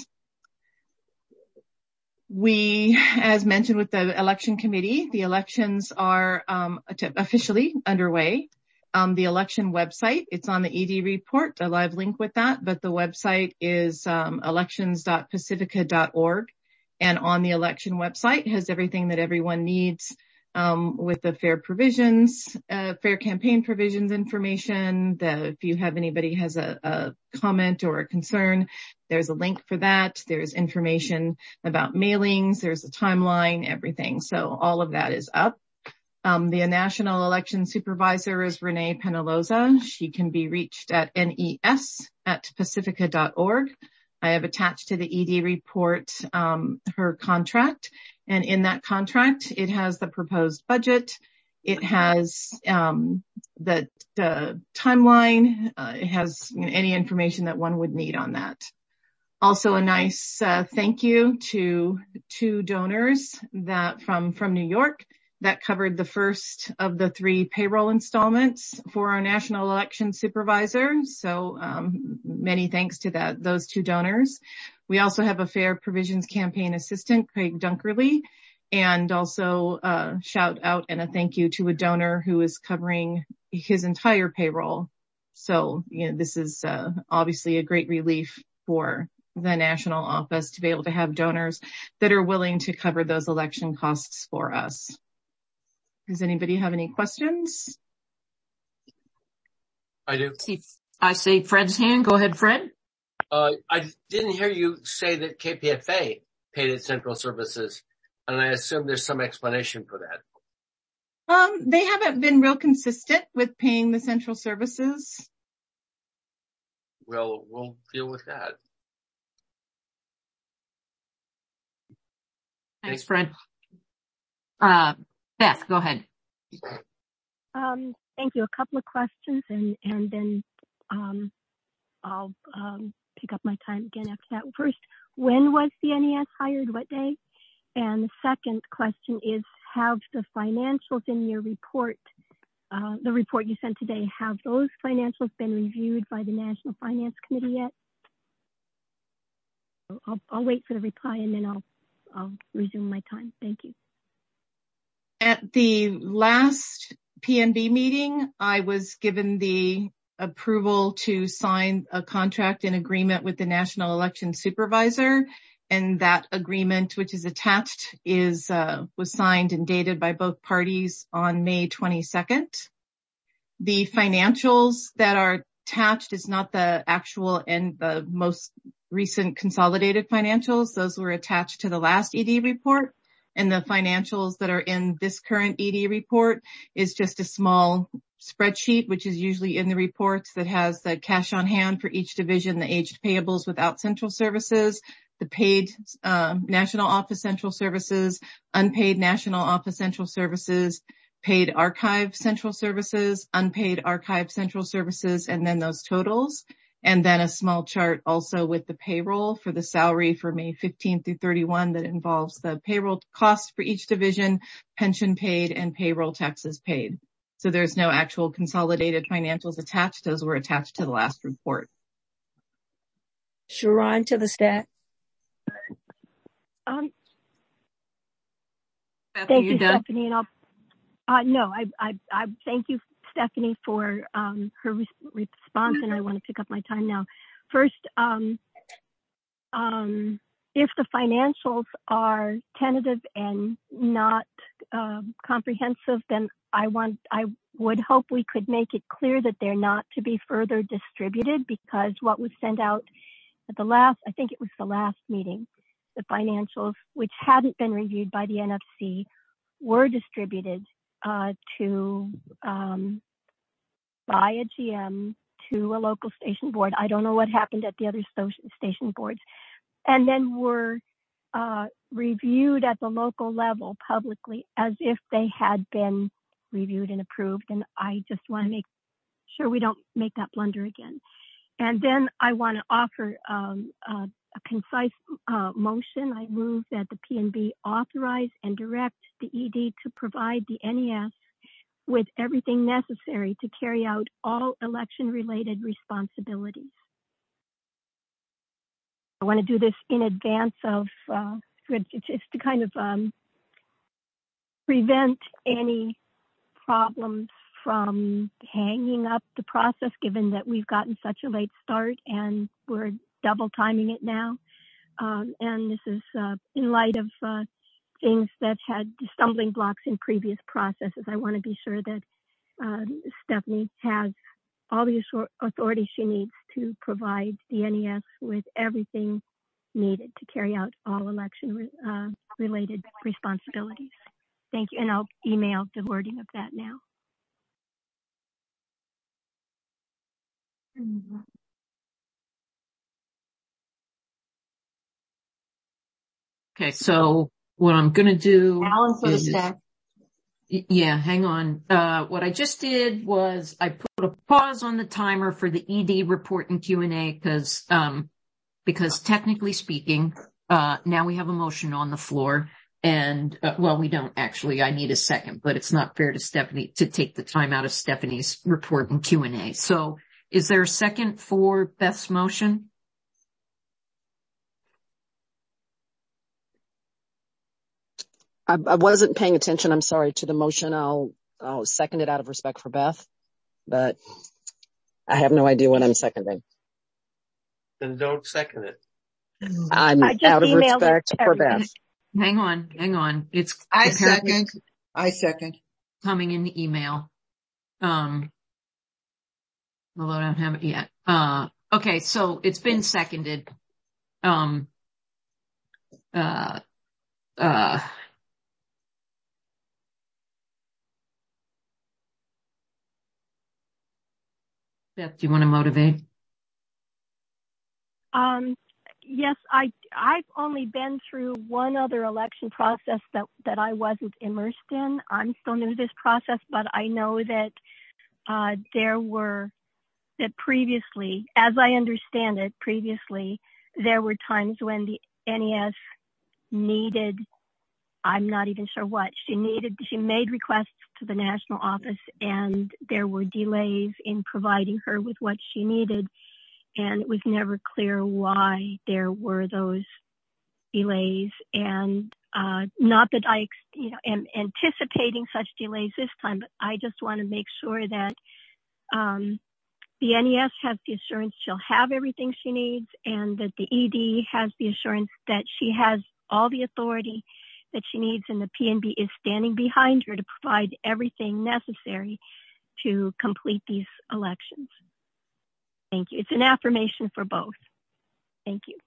We, as mentioned with the election committee, the elections are um, officially underway. Um, the election website, it's on the E D report, a live link with that, but the website is um, elections dot pacifica dot org. And on the election website has everything that everyone needs um, with the fair provisions, uh, fair campaign provisions information. The, if you have anybody has a, a comment or a concern, there's a link for that. There's information about mailings. There's a timeline, everything. So all of that is up. Um, the national election supervisor is Renee Penaloza. She can be reached at N E S at pacifica dot org. I have attached to the E D report um, her contract, and in that contract, it has the proposed budget. It has um, the, the timeline. Uh, it has you know, any information that one would need on that. Also, a nice uh, thank you to two donors that from from New York that covered the first of the three payroll installments for our national election supervisor. So um, many thanks to that those two donors. We also have a Fair Provisions campaign assistant, Craig Dunkerley, and also a shout out and a thank you to a donor who is covering his entire payroll. So you know, this is uh, obviously a great relief for the national office to be able to have donors that are willing to cover those election costs for us. Does anybody have any questions? I do. I see Fred's hand. Go ahead, Fred. Uh, I didn't hear you say that K P F A paid its central services, and I assume there's some explanation for that. Um, they haven't been real consistent with paying the central services. Well, we'll deal with that. Thanks, Fred. Uh, Beth, go ahead. Um, thank you. A couple of questions, and and then um, I'll um, pick up my time again after that. First, when was the N E S hired? What day? And the second question is, have the financials in your report, uh, the report you sent today, have those financials been reviewed by the National Finance Committee yet? I'll, I'll wait for the reply, and then I'll I'll resume my time. Thank you. At the last P N B meeting, I was given the approval to sign a contract and agreement with the National Election Supervisor. And that agreement, which is attached, is uh, was signed and dated by both parties on May twenty-second. The financials that are attached is not the actual and the most recent consolidated financials. Those were attached to the last E D report. And the financials that are in this current E D report is just a small spreadsheet, which is usually in the reports, that has the cash on hand for each division, the aged payables without central services, the paid uh, national office central services, unpaid national office central services, paid archive central services, unpaid archive central services, and then those totals. And then a small chart also with the payroll for the salary for May fifteenth through thirty-first that involves the payroll costs for each division, pension paid, and payroll taxes paid. So there's no actual consolidated financials attached. Those were attached to the last report. Sharon to the stat. Um, Beth, thank you, you, done? Stephanie. And I'll, uh, no, I, I, I thank you, Stephanie, for um, her re- response, and I want to pick up my time now. First, um, um, if the financials are tentative and not uh, comprehensive, then I want, I would hope we could make it clear that they're not to be further distributed, because what was sent out at the last, I think it was the last meeting, the financials, which hadn't been reviewed by the N F C, were distributed uh, to um, by a G M to a local station board. I don't know what happened at the other station boards, and then were uh, reviewed at the local level publicly as if they had been reviewed and approved. And I just want to make sure we don't make that blunder again. And then I want to offer um, uh, a concise uh, motion. I move that the P N B authorize and direct the E D to provide the N E S with everything necessary to carry out all election-related responsibilities. I want to do this in advance of, uh, just to kind of um, prevent any problems from hanging up the process, given that we've gotten such a late start and we're double timing it now. Um, and this is uh, in light of uh, things that had stumbling blocks in previous processes. I want to be sure that uh, Stephanie has all the authority she needs to provide the N E S with everything needed to carry out all election uh, related responsibilities. Thank you. And I'll email the wording of that now. Mm-hmm. Okay, so what I'm going to do Alan for is, the stack. Yeah, hang on. Uh, what I just did was I put a pause on the timer for the E D report and Q and A because, um, because technically speaking, uh, now we have a motion on the floor and, uh, well, we don't actually. I need a second, but it's not fair to Stephanie to take the time out of Stephanie's report and Q and A. So is there a second for Beth's motion? I, I wasn't paying attention, I'm sorry, to the motion. I'll, I'll second it out of respect for Beth, but I have no idea what I'm seconding. Then don't second it. I'm out of respect for Beth. Hang on, hang on. It's I second. I second. Coming in the email. Um, although I don't have it yet. Uh, okay, so it's been seconded. Um, uh, uh, Beth, do you want to motivate? Um, yes, I, I've only been through one other election process that, that I wasn't immersed in. I'm still new to this process, but I know that uh, there were, that previously, as I understand it, previously, there were times when the N E S needed, I'm not even sure what, she needed, she made requests to the national office and there were delays in providing her with what she needed. And it was never clear why there were those delays. And uh, not that I, you know, am anticipating such delays this time, but I just want to make sure that um, the N E S has the assurance she'll have everything she needs, and that the E D has the assurance that she has all the authority that she needs, and the P N B is standing behind her to provide everything necessary to complete these elections. Thank you. It's an affirmation for both. Thank you.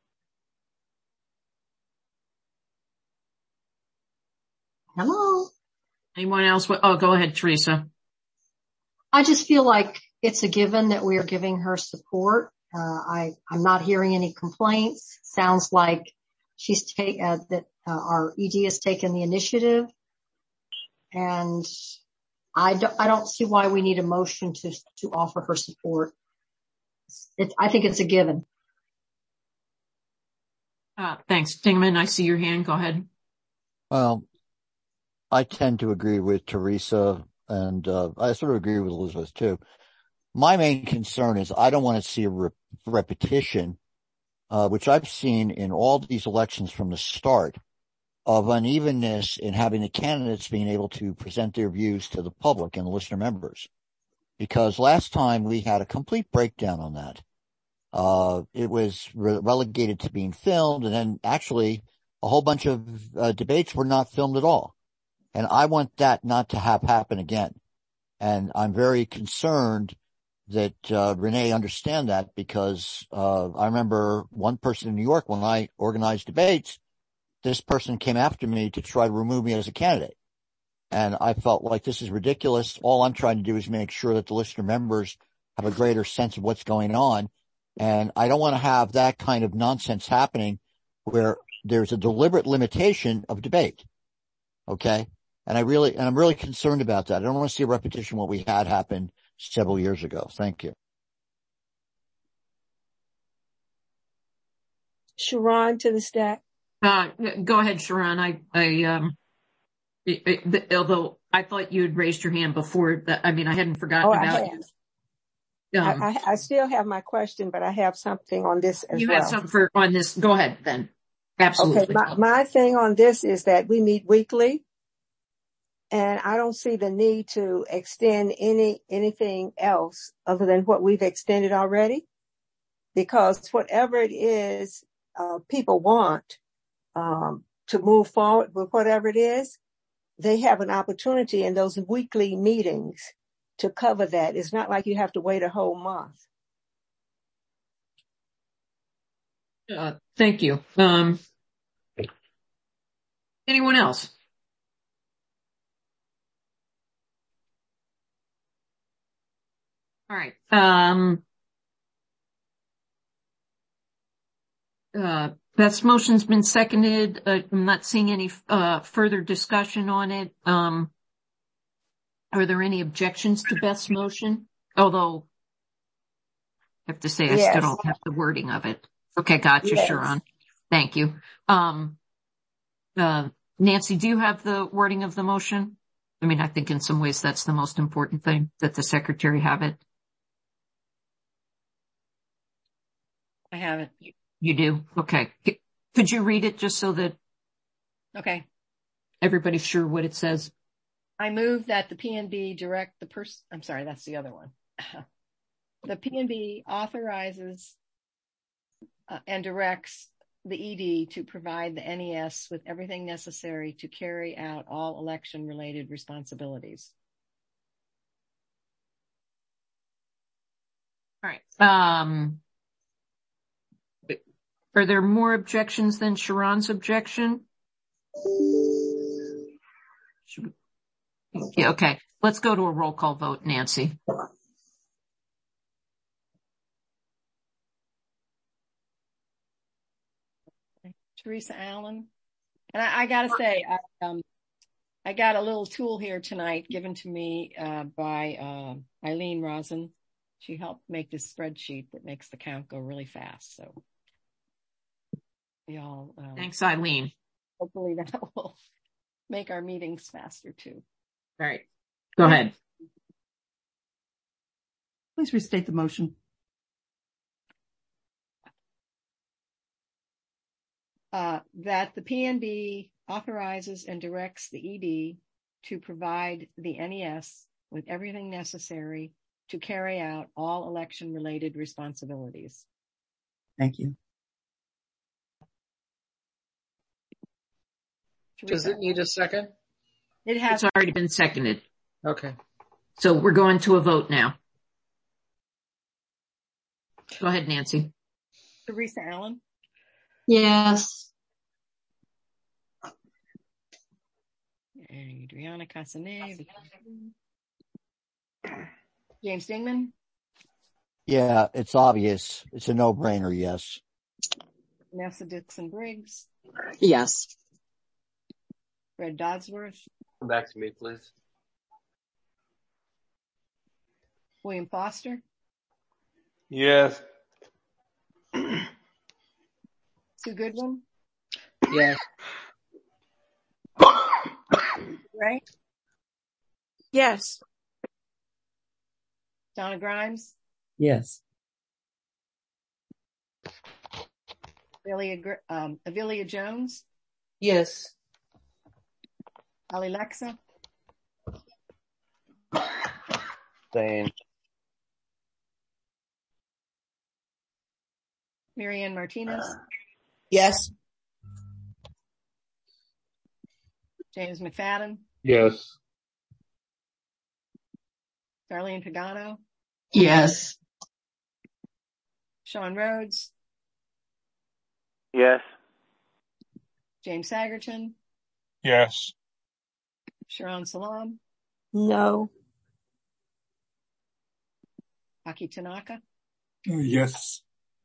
Hello. Anyone else? Oh, go ahead, Teresa. I just feel like it's a given that we are giving her support. Uh, I, I'm not hearing any complaints. Sounds like she's take, uh, that uh, our E D has taken the initiative. And I don't, I don't see why we need a motion to, to offer her support. It, I think it's a given. Uh, thanks. Dingman, I see your hand. Go ahead. Well, I tend to agree with Teresa, and uh, I sort of agree with Elizabeth too. My main concern is I don't want to see a re- repetition, uh, which I've seen in all these elections from the start, of unevenness in having the candidates being able to present their views to the public and the listener members. Because last time we had a complete breakdown on that. Uh, it was re- relegated to being filmed, and then actually a whole bunch of uh, debates were not filmed at all. And I want that not to have happen again. And I'm very concerned that uh, Renee understand that, because uh, I remember one person in New York, when I organized debates, this person came after me to try to remove me as a candidate. And I felt like this is ridiculous. All I'm trying to do is make sure that the listener members have a greater sense of what's going on. And I don't want to have that kind of nonsense happening where there's a deliberate limitation of debate. Okay. And I really, and I'm really concerned about that. I don't want to see a repetition of what we had happen several years ago. Thank you. Sharon to the stack. Uh, go ahead, Sharon. I, I, um, it, it, although I thought you had raised your hand before that. I mean, I hadn't forgotten oh, about I you. Um, I, I, I still have my question, but I have something on this as you well. You have something for, on this. Go ahead then. Absolutely. Okay. My, my thing on this is that we meet weekly, and I don't see the need to extend any, anything else other than what we've extended already, because whatever it is, uh, people want, um, to move forward with whatever it is, they have an opportunity in those weekly meetings to cover that. It's not like you have to wait a whole month. Uh, thank you. Um, anyone else? All right. Um, uh, Beth's motion's been seconded. Uh, I'm not seeing any uh, further discussion on it. Um, are there any objections to Beth's motion? Although I have to say I yes. still don't have the wording of it. Okay, gotcha, yes. Sharon. Thank you. Um, uh, Nancy, do you have the wording of the motion? I mean, I think in some ways that's the most important thing, that the secretary have it. I have it. You do? Okay. Could you read it just so that okay, everybody's sure what it says? I move that the P N B direct the person, I'm sorry, that's the other one. The P N B authorizes uh, and directs the E D to provide the N E S with everything necessary to carry out all election-related responsibilities. All right. Um, are there more objections than Sharon's objection? Yeah, okay. Let's go to a roll call vote, Nancy. Teresa Allen. And I, I gotta say, I, um, I got a little tool here tonight given to me, uh, by, uh, Eileen Rosen. She helped make this spreadsheet that makes the count go really fast. So y'all, um, thanks, Eileen. Hopefully that will make our meetings faster too. All right. Go ahead. Please restate the motion. Uh, that the P N B authorizes and directs the E D to provide the N E S with everything necessary to carry out all election-related responsibilities. Thank you. Does it need a second? It has It's already been seconded. Okay. So we're going to a vote now. Go ahead, Nancy. Teresa Allen? Yes. Adriana Casanave. James Dingman? Yeah, it's obvious. It's a no-brainer, yes. Vanessa Dixon Briggs? Yes. Fred Dodsworth? Come back to me, please. William Foster? Yes. Sue Goodwin? Yes. Ray? Yes. Donna Grimes? Yes. Avilia, um, Avilia Jones? Yes. Ali Lexa? Same. Marianne Martinez? Yes. James McFadden? Yes. Darlene Pagano? Yes. Sean Rhodes? Yes. James Sagerton? Yes. Sharon Salam? No. Aki Tanaka? Uh, yes.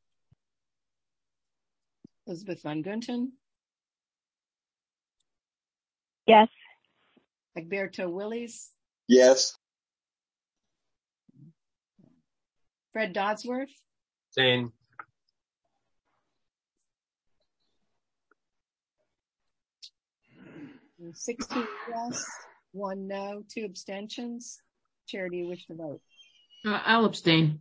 Elizabeth Van Gunten? Yes. Egberto Willies? Yes. Fred Dodsworth? Same. sixteen yes, one no, two abstentions. Chair, do you wish to vote? Uh, I'll abstain.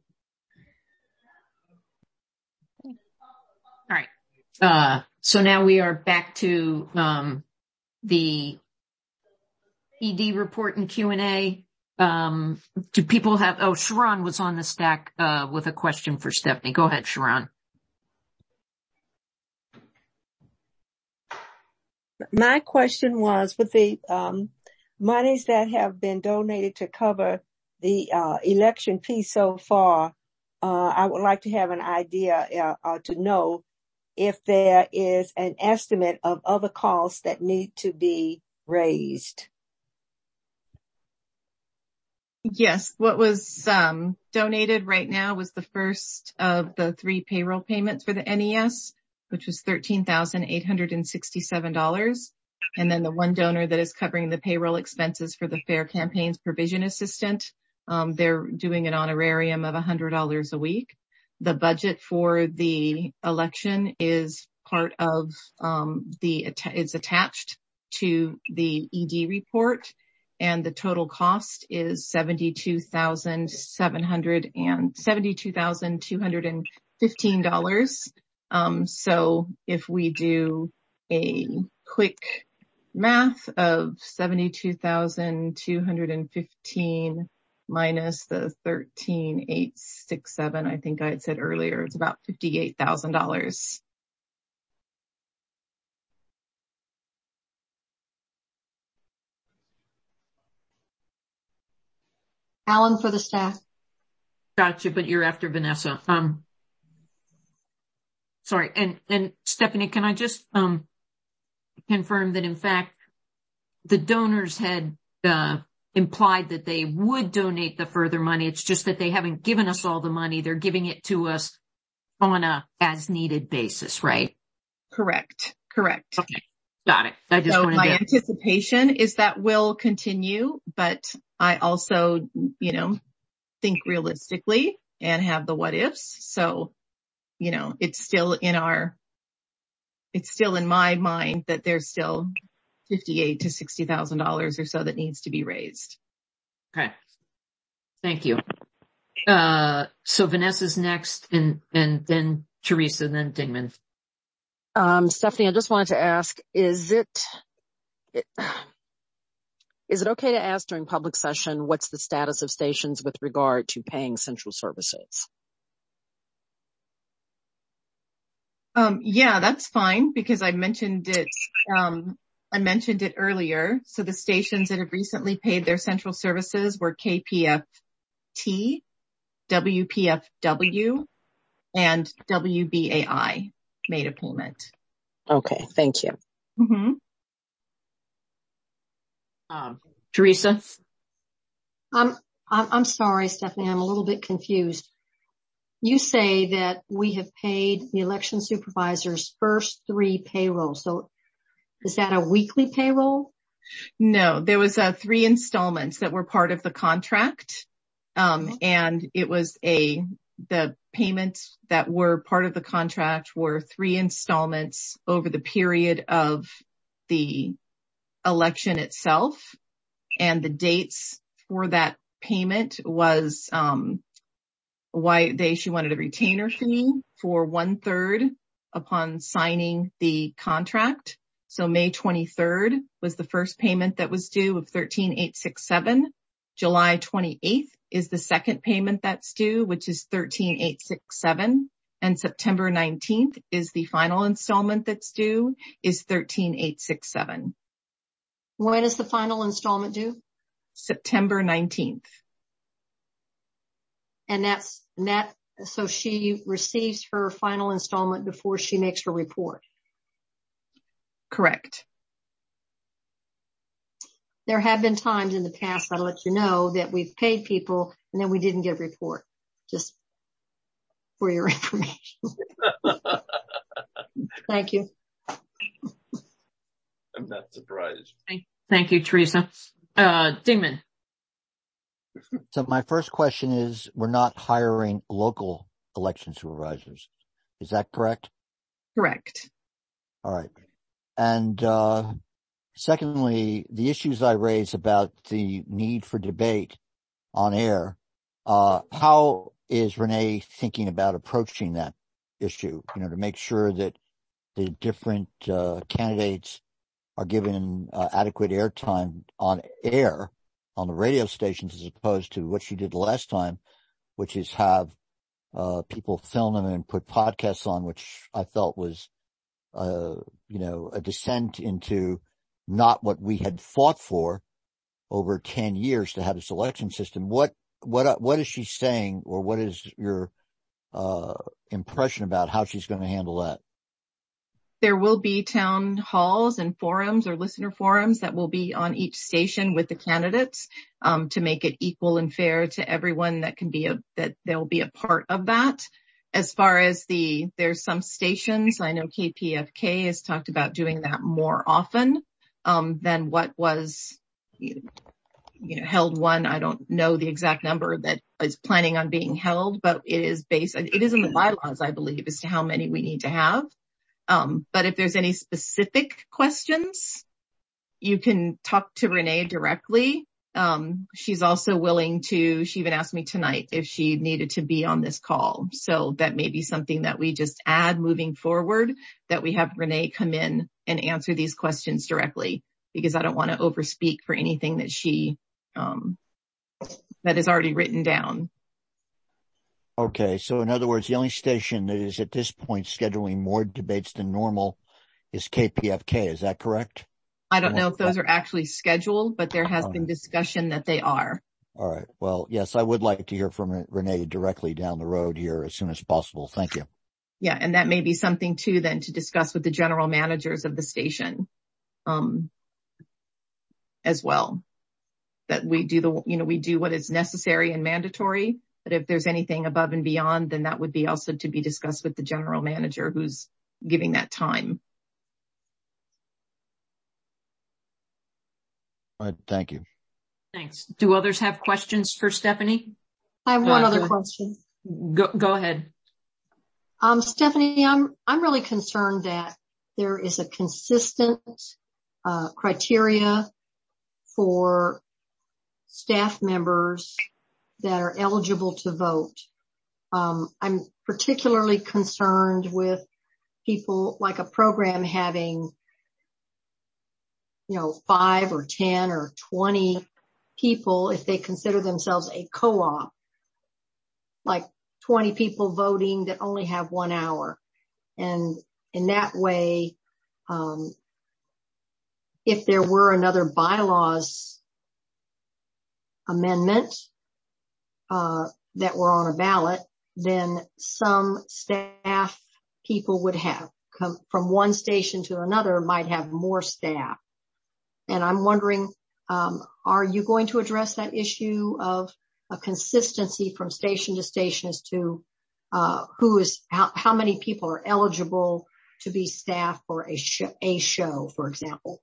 All right. Uh, so now we are back to, um, the E D report and Q and A. Um, do people have, oh, Sharon was on the stack, uh, with a question for Stephanie. Go ahead, Sharon. My question was, with the um, monies that have been donated to cover the uh, election piece so far, uh, I would like to have an idea uh, uh, to know if there is an estimate of other costs that need to be raised. Yes, what was um, donated right now was the first of the three payroll payments for the N E S, which was thirteen thousand eight hundred sixty-seven dollars. And then the one donor that is covering the payroll expenses for the Fair Campaigns Provision Assistant, um, they're doing an honorarium of one hundred dollars a week. The budget for the election is part of um, the, it's attached to the E D report. And the total cost is seventy-two thousand seven hundred and seventy-two thousand two hundred fifteen dollars. Um, so if we do a quick math of seventy-two thousand two hundred fifteen minus the thirteen thousand eight hundred sixty-seven, I think I had said earlier, it's about fifty-eight thousand dollars. Alan for the staff. Gotcha, but you're after Vanessa. Um, sorry. And, and Stephanie, can I just, um, confirm that in fact, the donors had, uh, implied that they would donate the further money. It's just that they haven't given us all the money. They're giving it to us on a as needed basis, right? Correct. Correct. Okay. Got it. I just so wanted my to... anticipation is that will continue, but I also, you know, think realistically and have the what ifs. So, you know, it's still in our, it's still in my mind that there's still fifty-eight to sixty thousand dollars or so that needs to be raised. Okay. Thank you. Uh, so Vanessa's next, and, and then Teresa, and then Dingman. Um, Stephanie, I just wanted to ask, is it, it, is it okay to ask during public session, what's the status of stations with regard to paying central services? Um, yeah, that's fine because I mentioned it, um, I mentioned it earlier. So the stations that have recently paid their central services were K P F T, W P F W, and W B A I made a payment. Okay, thank you. Mm-hmm. Um, Teresa? I'm, I'm, I'm sorry, Stephanie, I'm a little bit confused. You say that we have paid the election supervisor's first three payrolls. So is that a weekly payroll? No, there was uh, three installments that were part of the contract. Um, and it was a, the payments that were part of the contract were three installments over the period of the election itself. And the dates for that payment was, um, why they, she wanted a retainer fee for one third upon signing the contract. So May twenty-third was the first payment that was due of thirteen thousand eight hundred sixty-seven. July twenty-eighth is the second payment that's due, which is thirteen thousand eight hundred sixty-seven. And September nineteenth is the final installment that's due, is thirteen thousand eight hundred sixty-seven. When is the final installment due? September nineteenth. And that's, and that, so she receives her final installment before she makes her report. Correct. There have been times in the past, I'll let you know, that we've paid people and then we didn't get a report. Just for your information. Thank you. I'm not surprised. Thank you, Teresa. Uh, Dingman. So my first question is, we're not hiring local election supervisors. Is that correct? Correct. All right. And, uh, secondly, the issues I raised about the need for debate on air, uh, how is Renee thinking about approaching that issue, you know, to make sure that the different, uh, candidates are given, uh, adequate airtime on air on the radio stations as opposed to what she did last time, which is have, uh, people film them and put podcasts on, which I felt was, uh, you know, a descent into not what we had fought for over ten years to have this election system. What, what, what is she saying, or what is your, uh, impression about how she's going to handle that? There will be town halls and forums or listener forums that will be on each station with the candidates, um, to make it equal and fair to everyone that can be a, that they'll be a part of that. As far as the, there's some stations, I know K P F K has talked about doing that more often, um, than what was, you know, held one. I don't know the exact number that is planning on being held, but it is based, it is in the bylaws, I believe, as to how many we need to have. Um, but if there's any specific questions, you can talk to Renee directly. Um, she's also willing to, she even asked me tonight if she needed to be on this call. So that may be something that we just add moving forward, that we have Renee come in and answer these questions directly, because I don't want to overspeak for anything that she, um, that is already written down. Okay. So in other words, the only station that is at this point scheduling more debates than normal is K P F K. Is that correct? I don't know if those are actually scheduled, but there has been discussion that they are. All right. Well, yes, I would like to hear from Renee directly down the road here as soon as possible. Thank you. Yeah. And that may be something too, then, to discuss with the general managers of the station, um, as well, that we do the, you know, we do what is necessary and mandatory. But if there's anything above and beyond, then that would be also to be discussed with the general manager who's giving that time. All right. Thank you. Thanks. Do others have questions for Stephanie? I have one Uh, other go, question. Go, go ahead. Um, Stephanie, I'm, I'm really concerned that there is a consistent, uh, criteria for staff members that are eligible to vote. Um, I'm particularly concerned with people like a program having, you know, five or ten or twenty people if they consider themselves a co-op, like twenty people voting that only have one hour. And in that way, um, if there were another bylaws amendment, uh, that were on a ballot, then some staff people would have come from one station to another might have more staff. And I'm wondering, um, are you going to address that issue of a consistency from station to station as to, uh, who is, how, how many people are eligible to be staff for a show, a show, for example?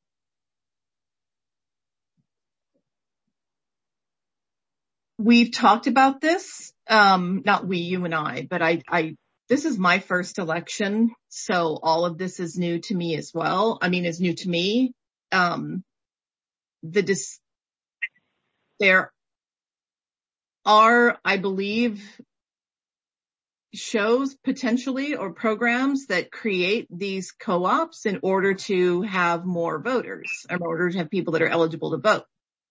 We've talked about this, um, not we, you and I, but I, I, this is my first election. So all of this is new to me as well. I mean, it's new to me. Um, the, dis- there are, I believe, shows potentially or programs that create these co-ops in order to have more voters, in order to have people that are eligible to vote.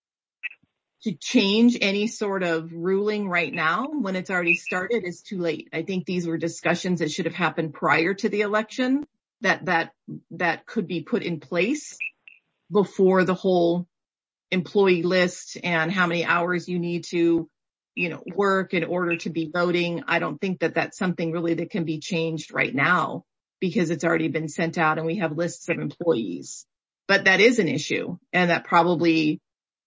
To change any sort of ruling right now when it's already started is too late. I think these were discussions that should have happened prior to the election, that, that, that could be put in place before the whole employee list and how many hours you need to, you know, work in order to be voting. I don't think that that's something really that can be changed right now because it's already been sent out and we have lists of employees. But that is an issue, and that probably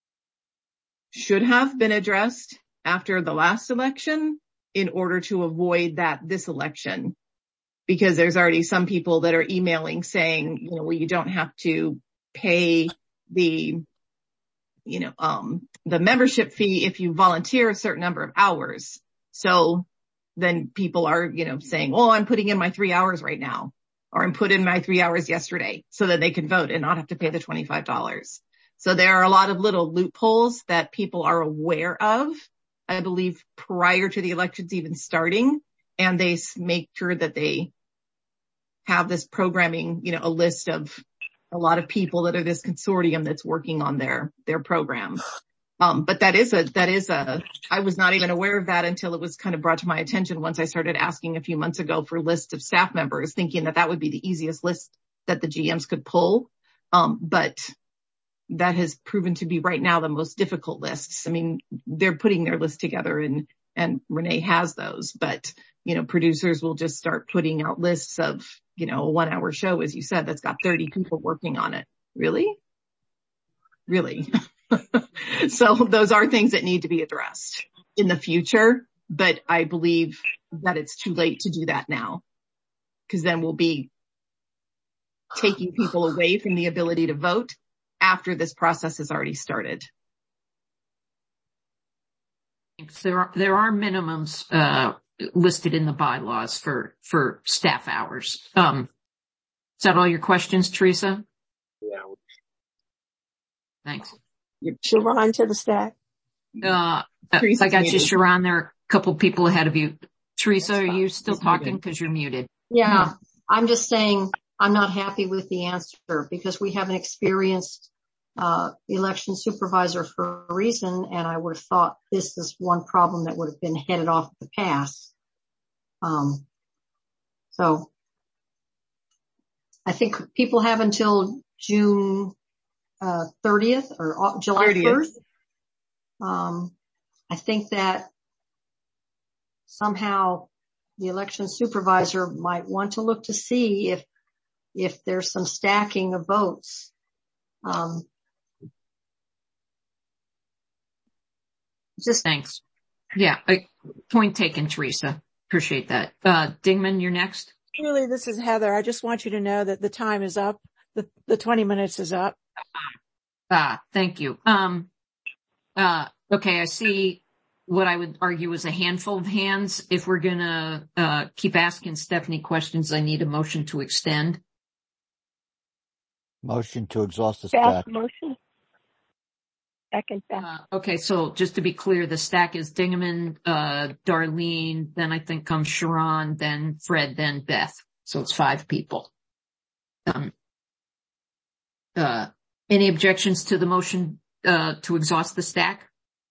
should have been addressed after the last election in order to avoid that this election, because there's already some people that are emailing saying, you know, well, you don't have to pay the, you know, um, the membership fee if you volunteer a certain number of hours. So then people are, you know, saying, oh, I'm putting in my three hours right now, or I'm putting in my three hours yesterday so that they can vote and not have to pay the twenty-five dollars. So there are a lot of little loopholes that people are aware of, I believe, prior to the elections even starting, and they make sure that they have this programming, you know, a list of a lot of people that are this consortium that's working on their, their program. Um, but that is a, that is a, I was not even aware of that until it was kind of brought to my attention once I started asking a few months ago for lists of staff members, thinking that that would be the easiest list that the G Ms could pull. Um, but that has proven to be right now the most difficult lists. I mean, they're putting their list together and, and Renee has those, but, you know, producers will just start putting out lists of, you know, a one hour show, as you said, that's got thirty people working on it. Really? Really? So those are things that need to be addressed in the future, but I believe that it's too late to do that now, because then we'll be taking people away from the ability to vote after this process has already started. There are, there are minimums, uh, listed in the bylaws for, for staff hours. Um, is that all your questions, Teresa? Yeah. Thanks. Sharon to the stack. Uh, I got you, Sharon. There are a couple people ahead of you. Teresa, are you still talking? Because you're muted. Yeah, hmm. I'm just saying I'm not happy with the answer because we have an experienced uh election supervisor for a reason, and I would have thought this is one problem that would have been headed off the pass. Um, so I think people have until June uh thirtieth or July thirtieth. first. Um, I think that somehow the election supervisor might want to look to see if if there's some stacking of votes. Um, Just thanks. Yeah. Point taken, Teresa. Appreciate that. Uh, Dingman, you're next. Julie, this is Heather. I just want you to know that the time is up. The, the twenty minutes is up. Ah, thank you. Um, uh, okay, I see what I would argue is a handful of hands. If we're going to uh, keep asking Stephanie questions, I need a motion to extend. Motion to exhaust the Beth, stack. motion. Second, Beth. Uh, okay, so just to be clear, the stack is Dingaman, uh, Darlene, then I think comes Sharon, then Fred, then Beth. So it's five people. Um, uh, any objections to the motion uh, to exhaust the stack?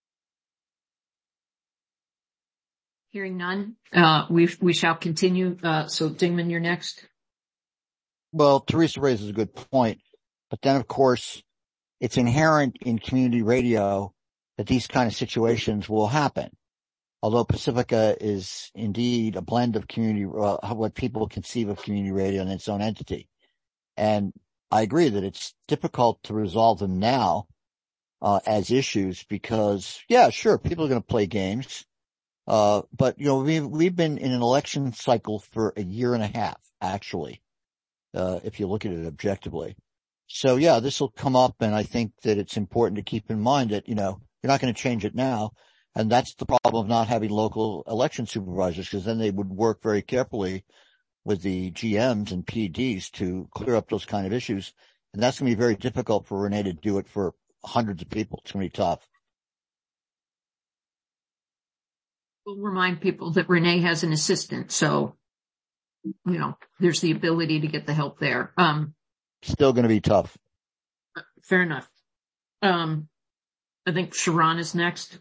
Hearing none, uh, we we shall continue. Uh, so Dingman, you're next. Well, Teresa raises a good point, but then of course it's inherent in community radio that these kind of situations will happen. Although Pacifica is indeed a blend of community, uh, what people conceive of community radio and its own entity. And I agree that it's difficult to resolve them now, uh, as issues because, yeah, sure, people are going to play games. Uh, but you know, we've, we've been in an election cycle for a year and a half, actually, uh, if you look at it objectively. So yeah, this will come up, and I think that it's important to keep in mind that, you know, you're not going to change it now. And that's the problem of not having local election supervisors, because then they would work very carefully with the G Ms and P Ds to clear up those kind of issues. And that's going to be very difficult for Renee to do it for hundreds of people. It's going to be tough. We'll remind people that Renee has an assistant, so, you know, there's the ability to get the help there. Um, Still going to be tough. Fair enough. Um, I think Sharon is next.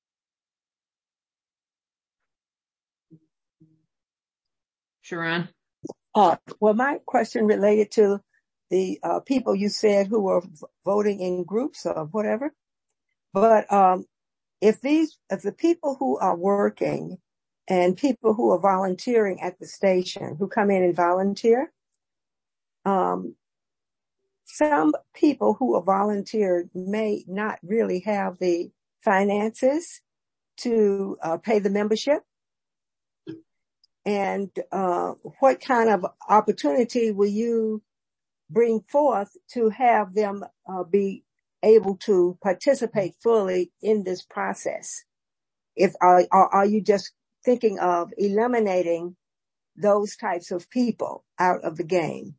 Sharon? Uh, well, my question related to the uh, people you said who were v- voting in groups or whatever. But um, if these, if the people who are working and people who are volunteering at the station, who come in and volunteer, um, some people who are volunteered may not really have the finances to uh, pay the membership. And uh, what kind of opportunity will you bring forth to have them uh, be able to participate fully in this process? If are, are you just thinking of eliminating those types of people out of the game?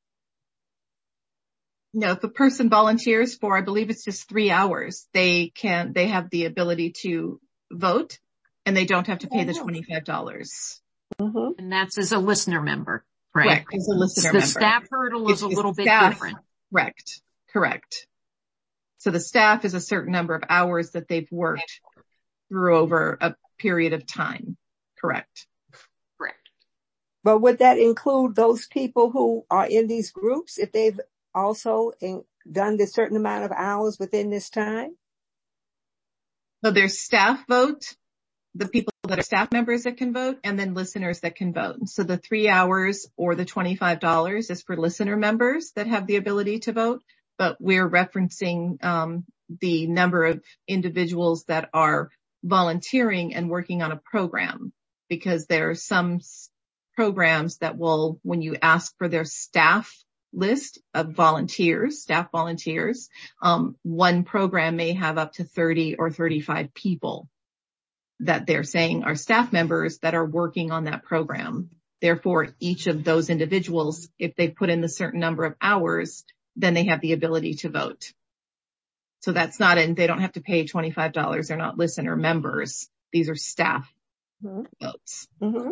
No, if a person volunteers for, I believe it's just three hours, they can, they have the ability to vote, and they don't have to pay the twenty-five dollars. Mm-hmm. And that's as a listener member, right? Correct, as a listener the member. The staff hurdle It's is a little bit staff, different. Correct, correct. So the staff is a certain number of hours that they've worked through over a period of time. Correct. Correct. But would that include those people who are in these groups if they've also in, done this certain amount of hours within this time? So there's staff vote, the people that are staff members that can vote, and then listeners that can vote. So the three hours or the twenty-five dollars is for listener members that have the ability to vote, but we're referencing um, the number of individuals that are volunteering and working on a program, because there are some programs that will, when you ask for their staff list of volunteers, staff volunteers, um, one program may have up to thirty or thirty-five people that they're saying are staff members that are working on that program. Therefore, each of those individuals, if they put in the certain number of hours, then they have the ability to vote. So that's not in, they don't have to pay twenty-five dollars. They're not listener members. These are staff Mm-hmm. votes. Mm-hmm.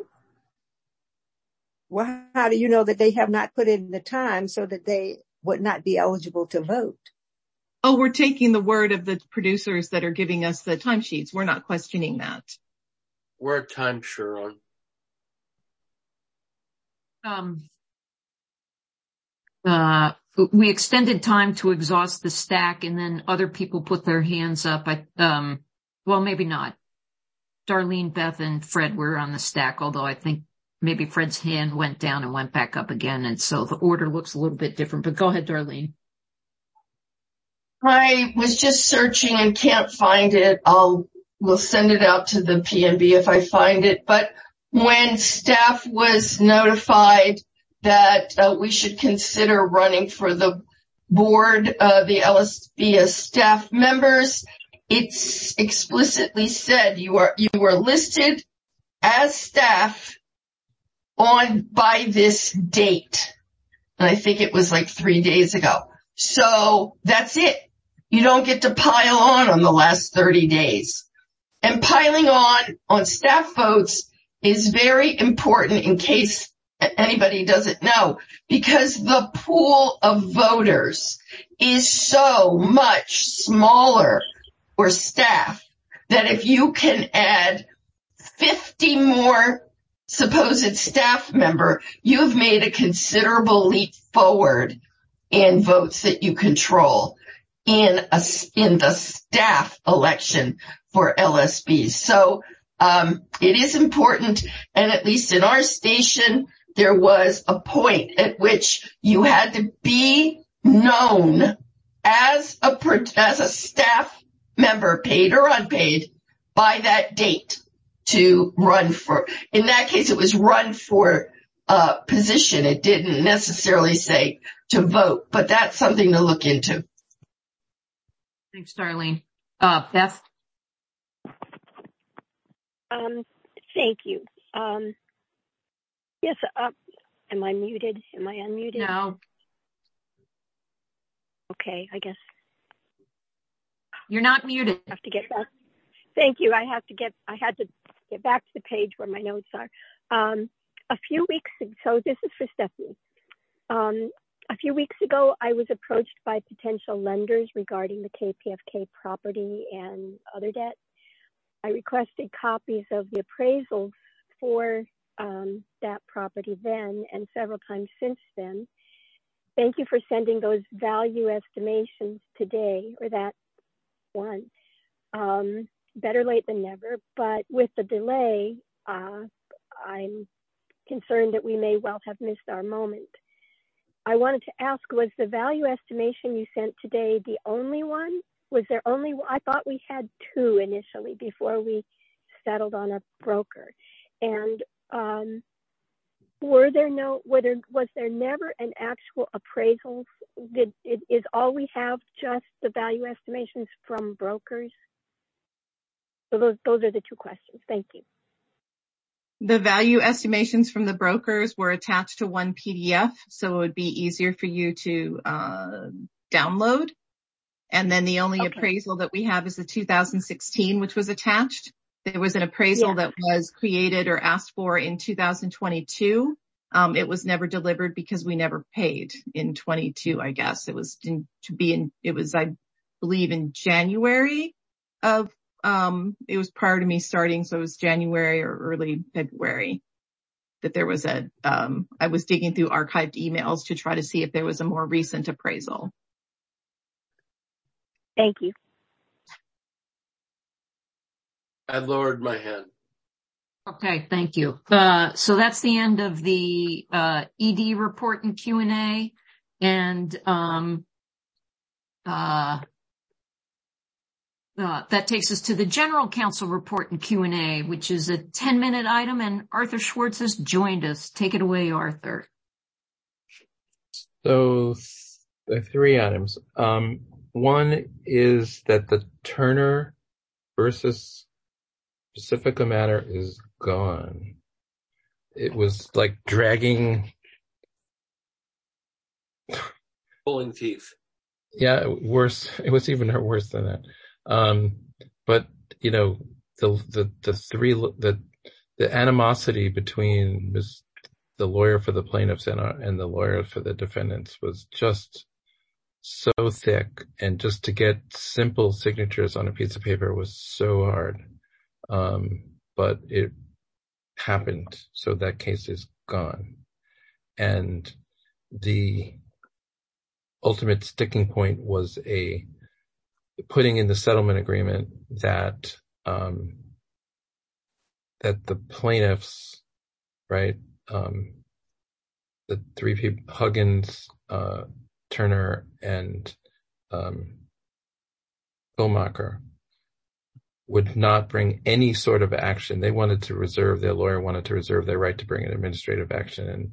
Well, how do you know that they have not put in the time so that they would not be eligible to vote? Oh, we're taking the word of the producers that are giving us the timesheets. We're not questioning that. We're at time, Sharon. Um, uh, we extended time to exhaust the stack, and then other people put their hands up. I, um, well, maybe not. Darlene, Beth, and Fred were on the stack, although I think maybe Fred's hand went down and went back up again, and so the order looks a little bit different. But go ahead, Darlene. I was just searching and can't find it. I'll, we'll send it out to the P N B if I find it. But when staff was notified that uh, we should consider running for the board, uh, the L S B S staff members, it's explicitly said you are, you were listed as staff on by this date. And I think it was like three days ago. So that's it. You don't get to pile on on the last thirty days. And piling on on staff votes is very important in case anybody doesn't know, because the pool of voters is so much smaller for staff that if you can add fifty more supposed staff member, you've made a considerable leap forward in votes that you control in a, in the staff election for L S Bs. So um, it is important, and at least in our station, there was a point at which you had to be known as a as a staff member, paid or unpaid, by that date to run for. In that case, it was run for uh position. It didn't necessarily say to vote, but that's something to look into. Thanks, Darlene. Uh, Beth? Um, thank you. Um, yes, uh, am I muted? Am I unmuted? No. Okay, I guess. You're not muted. I have to get back. Thank you. I have to get, I had to get back to the page where my notes are. Um, a few weeks, so this is for Stephanie. Um, a few weeks ago, I was approached by potential lenders regarding the K P F K property and other debt. I requested copies of the appraisals for um, that property then and several times since then. Thank you for sending those value estimations today, or that one. Um, better late than never, but with the delay, uh, I'm concerned that we may well have missed our moment. I wanted to ask, was the value estimation you sent today the only one? Was there only, I thought we had two initially before we settled on a broker. And um, were there no, were there, was there never an actual appraisal? Did, is all we have just the value estimations from brokers? So those, those are the two questions. Thank you. The value estimations from the brokers were attached to one P D F, so it would be easier for you to uh, download. And then the only okay. appraisal that we have is the two thousand sixteen, which was attached. There was an appraisal yeah. that was created or asked for in two thousand twenty-two. Um, it was never delivered because we never paid in twenty-two, I guess. It was in, to be in, it was, I believe, in January of, um, it was prior to me starting, so it was January or early February that there was a, um, I was digging through archived emails to try to see if there was a more recent appraisal. Thank you. I lowered my hand. Okay, thank you. Uh, so that's the end of the uh, E D report and Q and A. And um, uh, uh, that takes us to the General Counsel report and Q and A, which is a ten-minute item, and Arthur Schwartz has joined us. Take it away, Arthur. So there are three items. Um, one is that the Turner versus Pacifica matter is gone. It was like dragging, pulling teeth. Yeah, worse. It was even worse than that. Um, but you know, the the the three the the animosity between Miz the lawyer for the plaintiffs and uh, and the lawyer for the defendants was just so thick, and just to get simple signatures on a piece of paper was so hard. Um, but it happened, so that case is gone. And the ultimate sticking point was a putting in the settlement agreement that um, that the plaintiffs, right, um, the three people, Huggins, uh, Turner, and um, Gomacher, would not bring any sort of action. They wanted to reserve, their lawyer wanted to reserve their right to bring an administrative action. And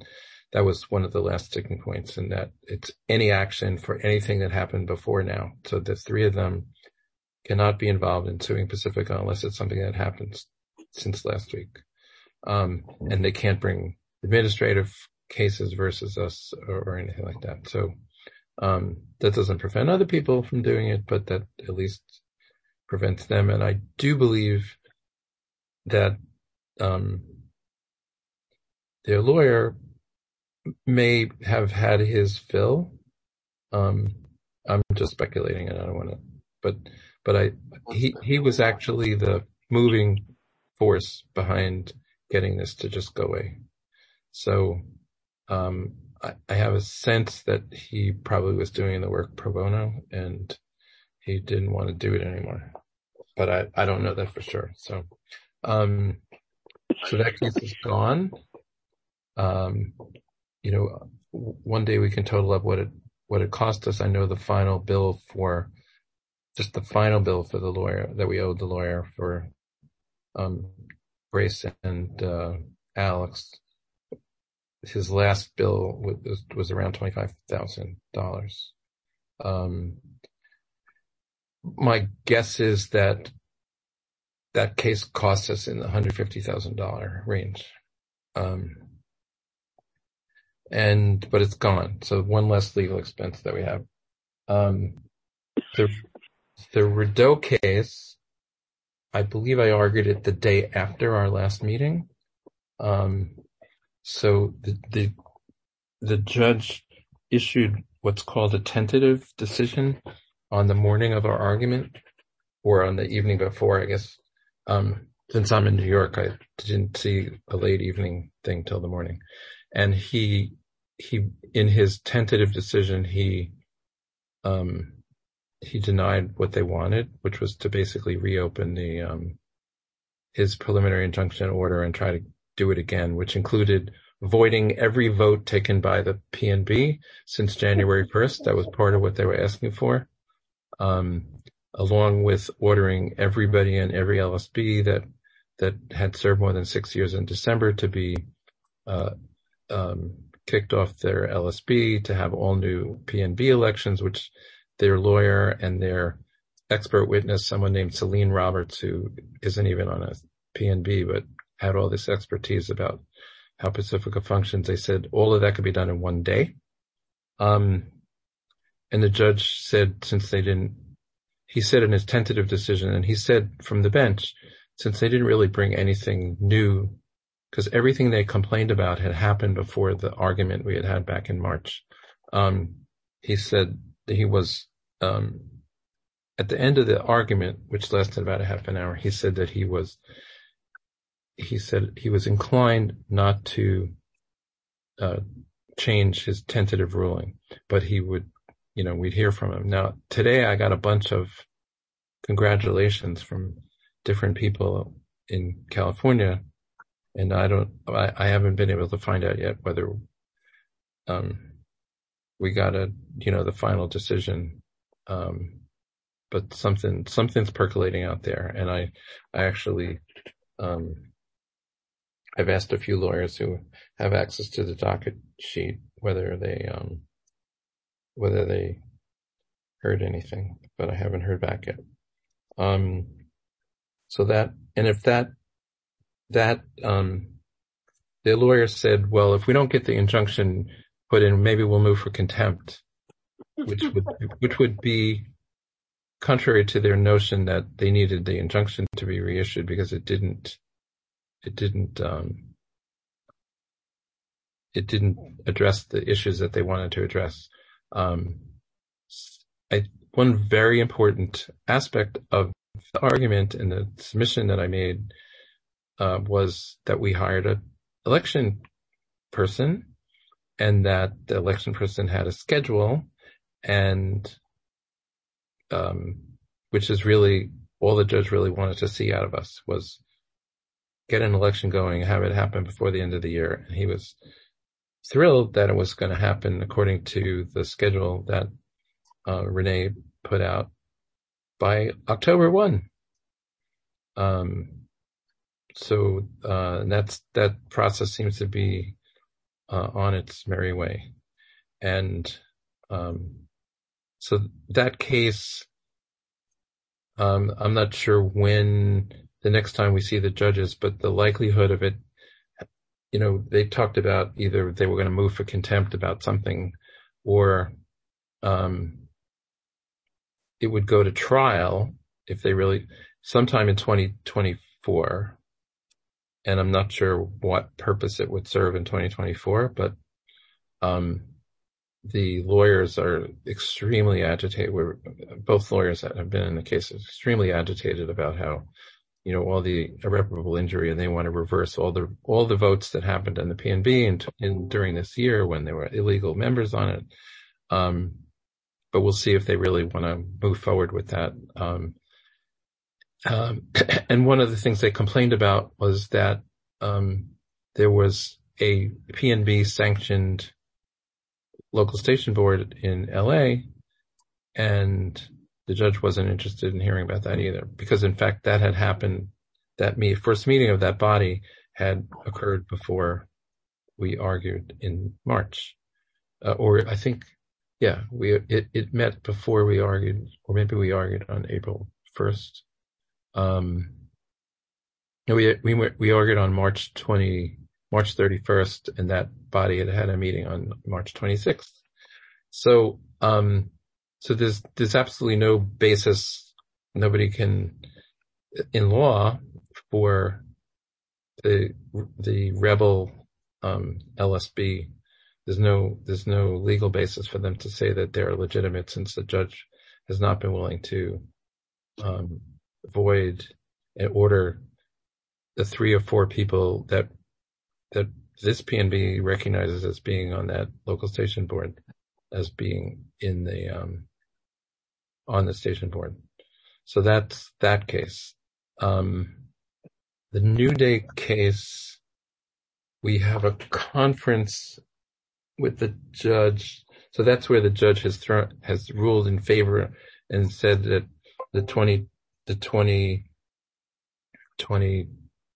that was one of the last sticking points, and that it's any action for anything that happened before now. So the three of them cannot be involved in suing Pacifica unless it's something that happens since last week. Um, and they can't bring administrative cases versus us or, or anything like that. So, um, that doesn't prevent other people from doing it, but that at least prevents them. And I do believe that, um, their lawyer may have had his fill. Um, I'm just speculating and I don't want to, but, but I, he, he was actually the moving force behind getting this to just go away. So, um, I, I have a sense that he probably was doing the work pro bono and he didn't want to do it anymore, but I, I don't know that for sure. So, um, so that case is gone. Um, you know, one day we can total up what it, what it cost us. I know the final bill for, just the final bill for the lawyer that we owed the lawyer for, um, Grace and, uh, Alex. His last bill was, was around twenty-five thousand dollars. Um, my guess is that that case cost us in the one hundred fifty thousand dollars range. Um, and, but it's gone. So one less legal expense that we have. Um, the, the Rideau case, I believe I argued it the day after our last meeting. Um, so the, the, the judge issued what's called a tentative decision on the morning of our argument, or on the evening before, I guess. Um, since I'm in New York, I didn't see a late evening thing till the morning. And he, he, in his tentative decision, he, um, he denied what they wanted, which was to basically reopen the, um, his preliminary injunction order and try to do it again, which included voiding every vote taken by the P N B since January first. That was part of what they were asking for. Um, along with ordering everybody in every L S B that, that had served more than six years in December to be, uh, um, kicked off their L S B, to have all new P N B elections, which their lawyer and their expert witness, someone named Celine Roberts, who isn't even on a P N B, but had all this expertise about how Pacifica functions. They said all of that could be done in one day. Um, and the judge said, since they didn't, he said in his tentative decision, and he said from the bench, since they didn't really bring anything new, because everything they complained about had happened before the argument we had had back in March. Um, he said that he was, um, at the end of the argument, which lasted about a half an hour, he said that he was, he said he was inclined not to, uh, change his tentative ruling, but he would, you know, we'd hear from him. Now, today I got a bunch of congratulations from different people in California, and I don't, I, I haven't been able to find out yet whether, um, we got a, you know, the final decision. Um, but something, something's percolating out there. And I, I actually, um, I've asked a few lawyers who have access to the docket sheet whether they, um, whether they heard anything, but I haven't heard back yet. Um, so that, and if that, that, um, the lawyer said, well, if we don't get the injunction put in, maybe we'll move for contempt, which would, which would be contrary to their notion that they needed the injunction to be reissued, because it didn't, it didn't, um, it didn't address the issues that they wanted to address. Um, I, one very important aspect of the argument and the submission that I made, uh, was that we hired an election person, and that the election person had a schedule, and, um, which is really all the judge really wanted to see out of us, was get an election going, have it happen before the end of the year. And he was thrilled that it was going to happen according to the schedule that, uh, Renee put out by October first. Um, so, uh, that's, that process seems to be uh, on its merry way. And um, so that case, um, I'm not sure when the next time we see the judges, but the likelihood of it, you know, they talked about either they were going to move for contempt about something, or um, it would go to trial if they really, sometime in twenty twenty-four. And I'm not sure what purpose it would serve in twenty twenty-four, but um, the lawyers are extremely agitated. We're, both lawyers that have been in the case are extremely agitated about how, you know, all the irreparable injury, and they want to reverse all the all the votes that happened in the P N B in, in during this year when there were illegal members on it. Um, but we'll see if they really want to move forward with that. Um, um, and one of the things they complained about was that um, there was a P N B sanctioned local station board in L A, and the judge wasn't interested in hearing about that either, because in fact that had happened, that me, first meeting of that body had occurred before we argued in March. Uh, or I think, yeah, we, it, it met before we argued, or maybe we argued on April first. Um, we, we, we argued on March twentieth, March thirty-first, and that body had had a meeting on March twenty-sixth. So, um, So there's, there's absolutely no basis, nobody can, in law, for the, the rebel, um, L S B. There's no, there's no legal basis for them to say that they're legitimate, since the judge has not been willing to, um, void and order the three or four people that, that this P N B recognizes as being on that local station board as being in the, um, on the station board. So that's that case. Um, the New Day case, we have a conference with the judge. So that's where the judge has thrown, has ruled in favor and said that the twenty, the twenty, twenty-one,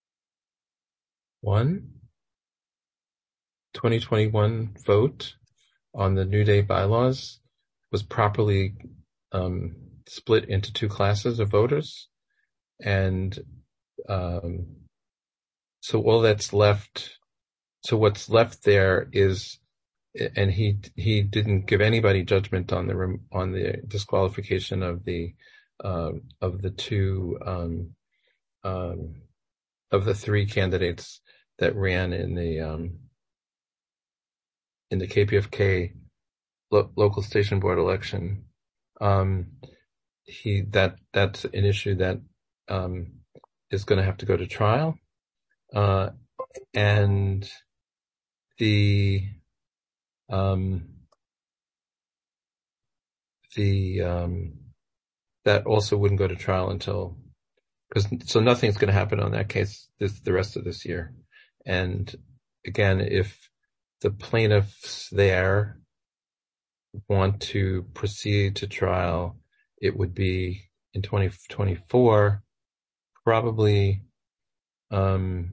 twenty twenty-one vote on the New Day bylaws was properly Um, split into two classes of voters. And um, so all that's left, so what's left there is, and he he didn't give anybody judgment on the on the disqualification of the uh, of the two um, um, of the three candidates that ran in the um, in the K P F K lo- local station board election. Um, he, that, that's an issue that, um, is going to have to go to trial. Uh, and the, um, the, um, that also wouldn't go to trial until, because, so nothing's going to happen on that case this, the rest of this year. And again, if the plaintiffs there want to proceed to trial, it would be in twenty twenty-four, probably, um,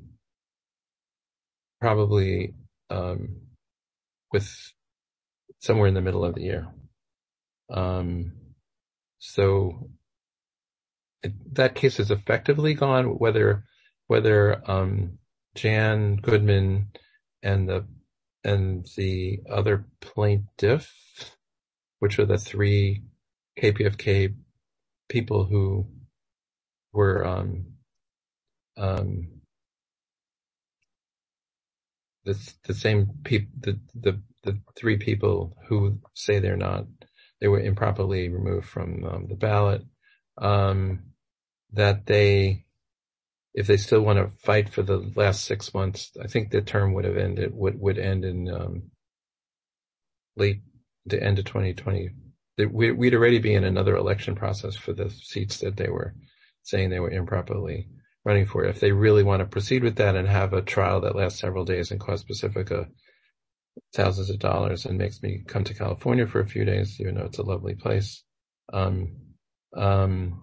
probably, um, with somewhere in the middle of the year. Um, so it, that case is effectively gone, whether, whether, um, Jan Goodman and the, and the other plaintiff, which are the three K P F K people who were, um, um, the, the same people, the, the, the three people who say they're not, they were improperly removed from um, the ballot, um, that they, if they still want to fight for the last six months, I think the term would have ended, would, would end in, um, late, the end of twenty twenty. We'd already be in another election process for the seats that they were saying they were improperly running for. If they really want to proceed with that and have a trial that lasts several days and cost Pacifica thousands of dollars and makes me come to California for a few days, even though it's a lovely place. Um, um,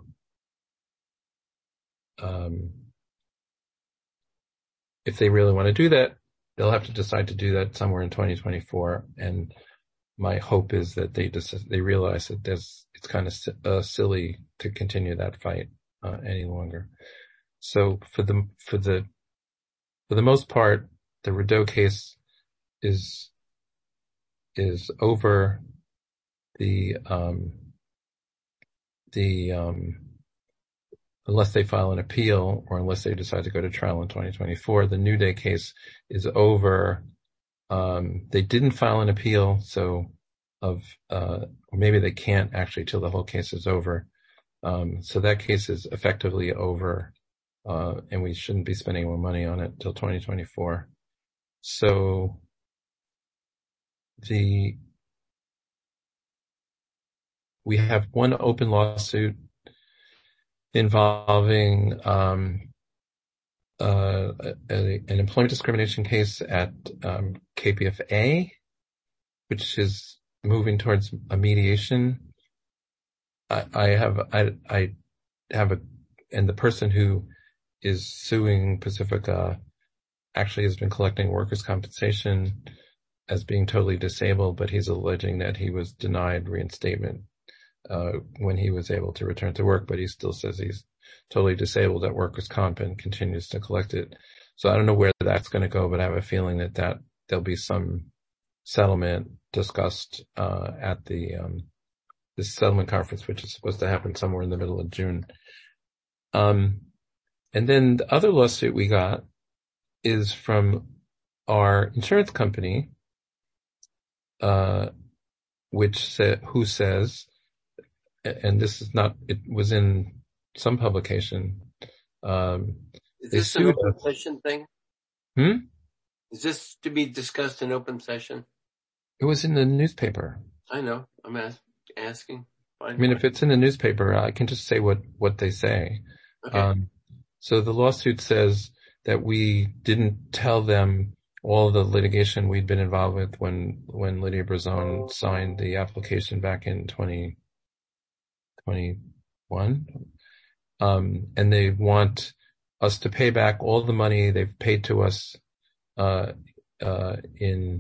um, if they really want to do that, they'll have to decide to do that somewhere in twenty twenty-four. And my hope is that they just, they realize that there's, it's kind of uh, silly to continue that fight uh, any longer. So for the, for the, for the most part, the Rideau case is, is over. The, um, the, um, unless they file an appeal or unless they decide to go to trial in twenty twenty-four, the New Day case is over. Um, they didn't file an appeal, so of, uh, or maybe they can't actually till the whole case is over. Um, so that case is effectively over, uh, and we shouldn't be spending more money on it till twenty twenty-four. So the, we have one open lawsuit involving, um, uh, a, an employment discrimination case at, um, K P F A, which is moving towards a mediation. I, I have, I, I have a, and the person who is suing Pacifica actually has been collecting workers' compensation as being totally disabled, but he's alleging that he was denied reinstatement, uh, when he was able to return to work, but he still says he's totally disabled at workers' comp and continues to collect it. So I don't know where that's going to go, but I have a feeling that, that there'll be some settlement discussed, uh, at the, um, this settlement conference, which is supposed to happen somewhere in the middle of June. Um, and then the other lawsuit we got is from our insurance company, uh, which said, who says, and this is not, it was in some publication. Um, is they this an sued open us. session thing? Hmm? Is this to be discussed in open session? It was in the newspaper. I know. I'm as- asking. Fine. I mean, if it's in the newspaper, I can just say what, what they say. Okay. Um, so the lawsuit says that we didn't tell them all the litigation we'd been involved with when, when Lydia Brazone signed the application back in twenty twenty-one. Um, and they want us to pay back all the money they've paid to us, uh, uh, in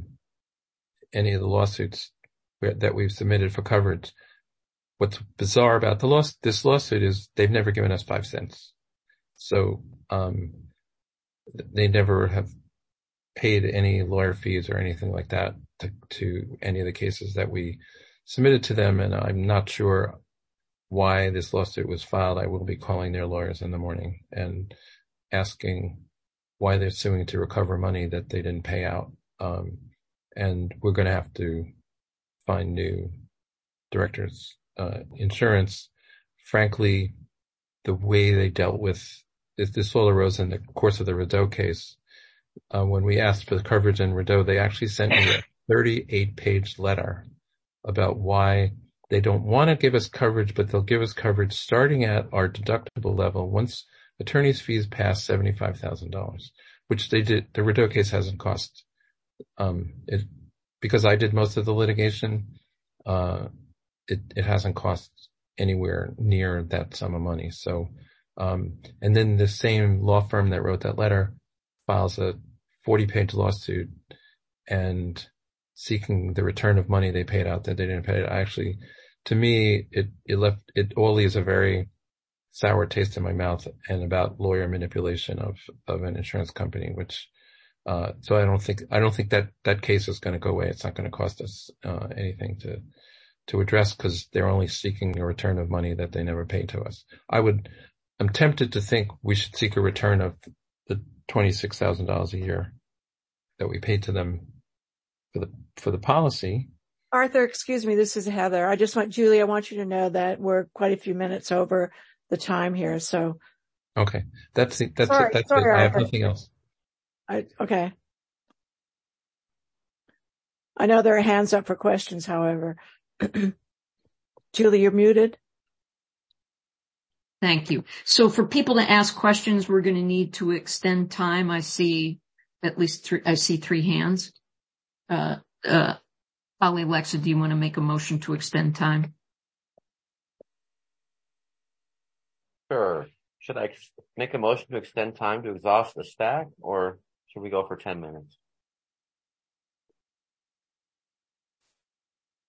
any of the lawsuits that we've submitted for coverage. What's bizarre about the law, this lawsuit is they've never given us five cents. So, um, they never have paid any lawyer fees or anything like that to, to any of the cases that we submitted to them. And I'm not sure why this lawsuit was filed. I will be calling their lawyers in the morning and asking why they're suing to recover money that they didn't pay out. Um, and we're going to have to find new directors. Uh, insurance, frankly, the way they dealt with this, this all arose in the course of the Rideau case. Uh, when we asked for the coverage in Rideau, they actually sent me a thirty-eight page letter about why they don't want to give us coverage, but they'll give us coverage starting at our deductible level once attorney's fees pass seventy-five thousand dollars, which they did. The Rideau case hasn't cost, um, it, because I did most of the litigation, uh, It, it hasn't cost anywhere near that sum of money. So, um, and then the same law firm that wrote that letter files a forty page lawsuit and seeking the return of money they paid out that they didn't pay. I actually, to me, it, it left, it all leaves a very sour taste in my mouth and about lawyer manipulation of, of an insurance company, which, uh, so I don't think, I don't think that that case is going to go away. It's not going to cost us, uh, anything to, to address because they're only seeking a return of money that they never paid to us. I would, I'm tempted to think we should seek a return of the twenty-six thousand dollars a year that we paid to them for the, for the policy. Arthur, excuse me, this is Heather. I just want, Julie, I want you to know that we're quite a few minutes over the time here. So. Okay. That's it. That's sorry, it. That's sorry, it. I have Arthur. nothing else. I, okay. I know there are hands up for questions, however. Julie, you're muted. Thank you. So for people to ask questions, we're going to need to extend time. I see at least three, I see three hands. Uh, uh, Ali, Alexa, do you want to make a motion to extend time? Sure. Should I make a motion to extend time to exhaust the stack, or should we go for ten minutes?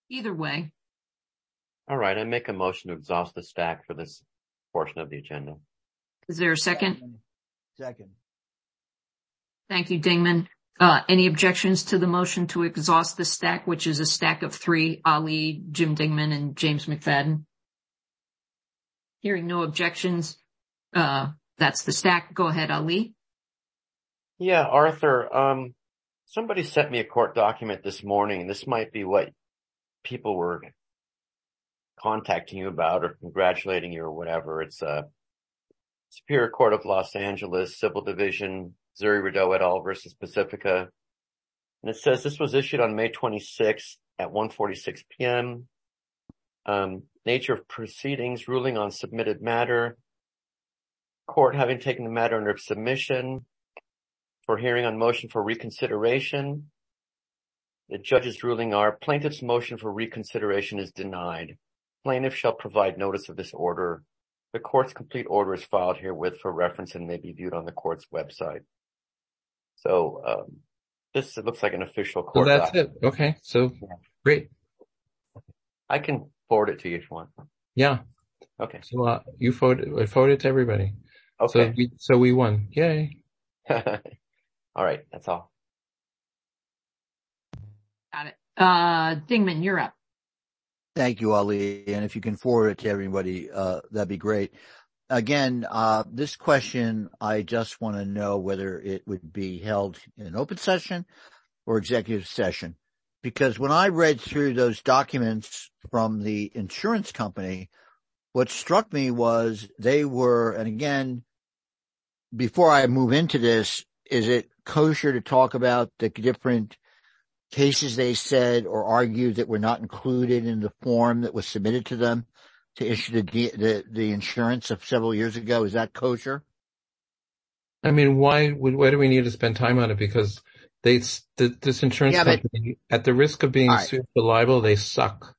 Either way. All right. I make a motion to exhaust the stack for this portion of the agenda. Is there a second? Second. Thank you, Dingman. Uh, any objections to the motion to exhaust the stack, which is a stack of three, Ali, Jim Dingman, and James McFadden? Hearing no objections, uh, that's the stack. Go ahead, Ali. Yeah, Arthur, um, somebody sent me a court document this morning, and this might be what people were contacting you about or congratulating you or whatever. It's a Superior Court of Los Angeles, Civil Division, Zuri-Rideau et al. Versus Pacifica. And it says this was issued on May twenty-sixth at one forty-six p.m. Um, nature of proceedings, ruling on submitted matter. Court having taken the matter under submission for hearing on motion for reconsideration. The judge's ruling are plaintiff's motion for reconsideration is denied. Plaintiff shall provide notice of this order. The court's complete order is filed herewith for reference and may be viewed on the court's website. So, um, this it looks like an official court. So that's document. it. Okay. So Yeah. Great. I can forward it to you if you want. Yeah. Okay. So, uh, you forwarded, I forwarded it to everybody. Okay. So we, so we won. Yay. All right. That's all. Got it. Uh, Dingman, you're up. Thank you, Ali. And if you can forward it to everybody, uh, that'd be great. Again, uh, this question, I just want to know whether it would be held in an open session or executive session. Because when I read through those documents from the insurance company, what struck me was they were, and again, before I move into this, is it kosher to talk about the different cases they said or argued that were not included in the form that was submitted to them to issue the the, the insurance of several years ago? Is that kosher? I mean, why would, why do we need to spend time on it? Because they, the, this insurance Yeah, but- company, at the risk of being All right. sued for libel, they suck.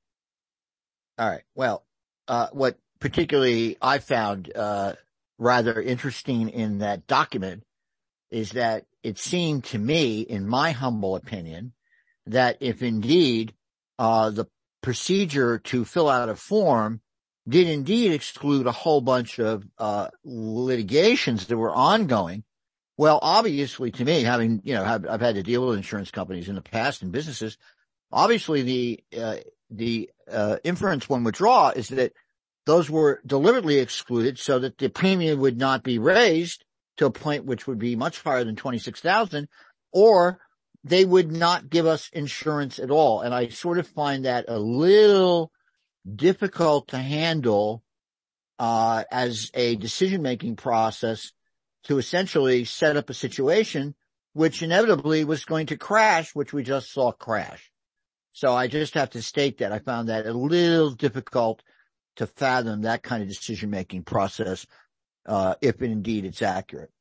All right. Well, uh, what particularly I found, uh, rather interesting in that document is that it seemed to me, in my humble opinion, that if indeed, uh, the procedure to fill out a form did indeed exclude a whole bunch of, uh, litigations that were ongoing. Well, obviously to me, having, you know, have, I've had to deal with insurance companies in the past and businesses, obviously the, uh, the, uh, inference one would draw is that those were deliberately excluded so that the premium would not be raised to a point which would be much higher than twenty-six thousand, or they would not give us insurance at all. And I sort of find that a little difficult to handle, uh, as a decision-making process to essentially set up a situation which inevitably was going to crash, which we just saw crash. So I just have to state that I found that a little difficult to fathom that kind of decision-making process, uh, if indeed it's accurate.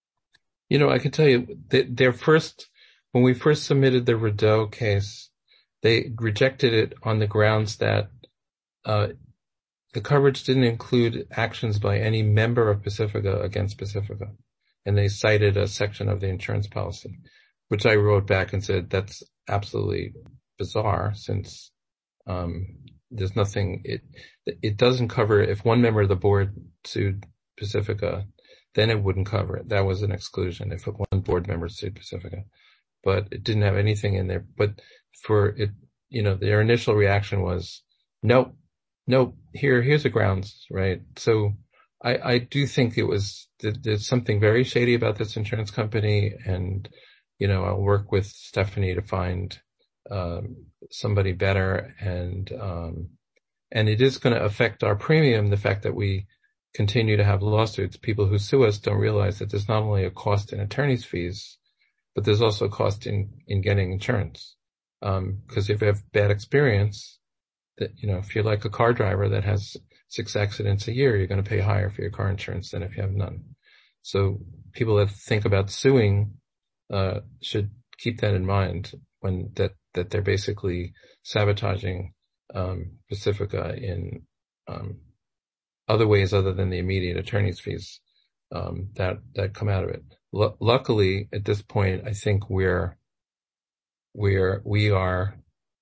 You know, I can tell you that their first, when we first submitted the Rideau case, they rejected it on the grounds that, uh, the coverage didn't include actions by any member of Pacifica against Pacifica. And they cited a section of the insurance policy, which I wrote back and said, that's absolutely bizarre since, um, there's nothing, it, it doesn't cover, if one member of the board sued Pacifica, then it wouldn't cover it. That was an exclusion if one board member sued Pacifica, but it didn't have anything in there. But for it, you know, their initial reaction was, nope, nope, here, here's the grounds, right? So I, I do think it was, there's something very shady about this insurance company, and, you know, I'll work with Stephanie to find, um, somebody better, and, um, and it is going to affect our premium, the fact that we continue to have lawsuits. People who sue us don't realize that there's not only a cost in attorney's fees, but there's also a cost in, in getting insurance. Um, cause if you have bad experience, that, you know, if you're like a car driver that has six accidents a year, you're going to pay higher for your car insurance than if you have none. So people that think about suing, uh, should keep that in mind when that, that they're basically sabotaging, um, Pacifica in, um, other ways other than the immediate attorney's fees, um, that, that come out of it. L- luckily at this point, I think we're, we're, we are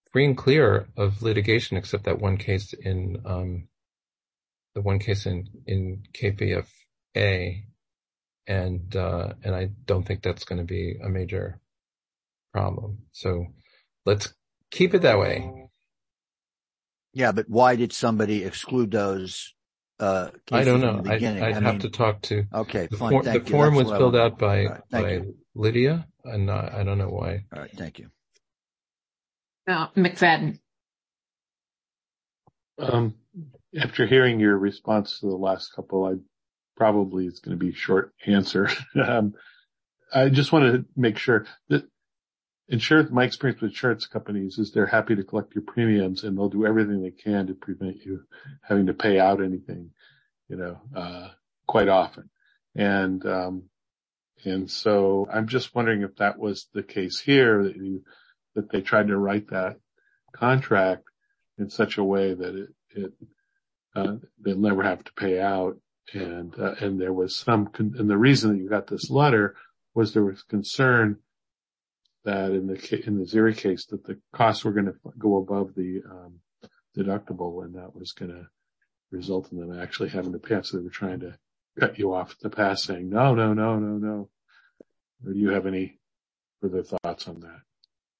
free and clear of litigation, except that one case in um, the one case in in K P F A, and uh, and I don't think that's going to be a major problem. So let's keep it that way. Yeah, but why did somebody exclude those uh, cases I don't know. in the beginning? I'd, I'd I have mean, to talk to. Okay, the fine. For, thank the you. form That's was what filled I out by right, thank by you. Lydia, and I, I don't know why. All right, thank you. Uh, McFadden. Um, after hearing your response to the last couple, I probably it's going to be a short answer. um, I just want to make sure that insurance, my experience with insurance companies is they're happy to collect your premiums and they'll do everything they can to prevent you having to pay out anything, you know, uh, quite often. And, um, and so I'm just wondering if that was the case here, that you, that they tried to write that contract in such a way that it, it, uh, they'll never have to pay out. And, uh, and there was some, con- and the reason that you got this letter was there was concern that in the, in the Zeri case that the costs were going to go above the, um, deductible, and that was going to result in them actually having to pay. So they were trying to cut you off at the pass, saying, no, no, no, no, no. Or do you have any further thoughts on that?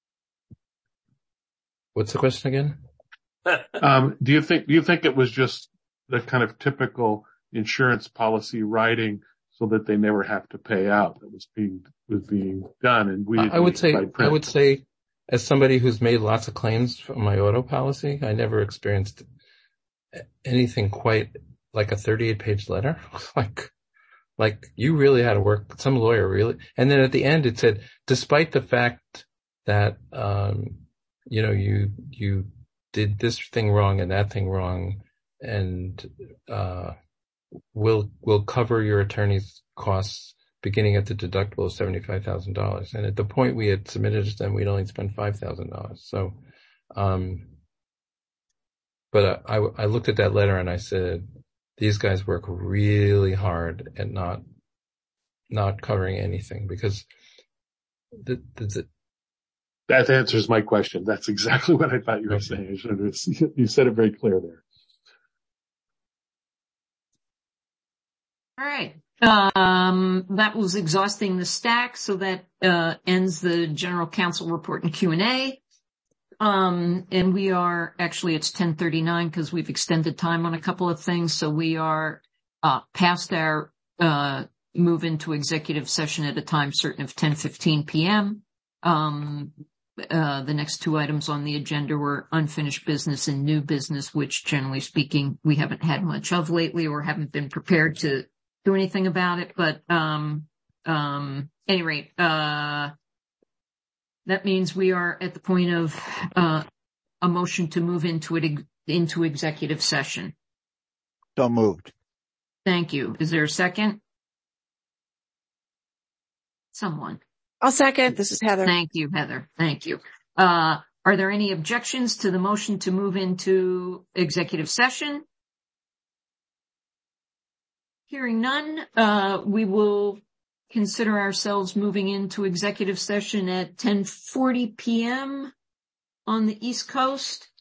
What's the question again? um, do you think, do you think it was just the kind of typical insurance policy writing so that they never have to pay out that was being, was being done? And we, I would say, I would say, as somebody who's made lots of claims for my auto policy, I never experienced anything quite like a thirty-eight page letter. like, like you really had to work, some lawyer really. And then at the end it said, despite the fact that, um, you know, you, you did this thing wrong and that thing wrong, and, uh, we'll, we'll cover your attorney's costs beginning at the deductible of seventy-five thousand dollars. And at the point we had submitted to them, we'd only spent five thousand dollars. So, um, but I, I looked at that letter and I said, these guys work really hard at not, not covering anything, because the, the, the that answers my question. That's exactly what I thought you were saying. I should have, you said it very clear there. All right. Um, that was exhausting the stack. So that, uh, ends the general counsel report and Q and A. Um, and we are actually, it's ten thirty-nine because we've extended time on a couple of things. So we are, uh, past our, uh, move into executive session at a time certain of ten fifteen p.m. Um, uh, the next two items on the agenda were unfinished business and new business, which generally speaking, we haven't had much of lately or haven't been prepared to do anything about it. But, um, um, any rate, uh, that means we are at the point of, uh, a motion to move into it, into executive session. So moved. Thank you. Is there a second? Someone. I'll second. This is Heather. Thank you, Heather. Thank you. Uh, are there any objections to the motion to move into executive session? Hearing none, uh, we will consider ourselves moving into executive session at ten forty p.m. on the East Coast.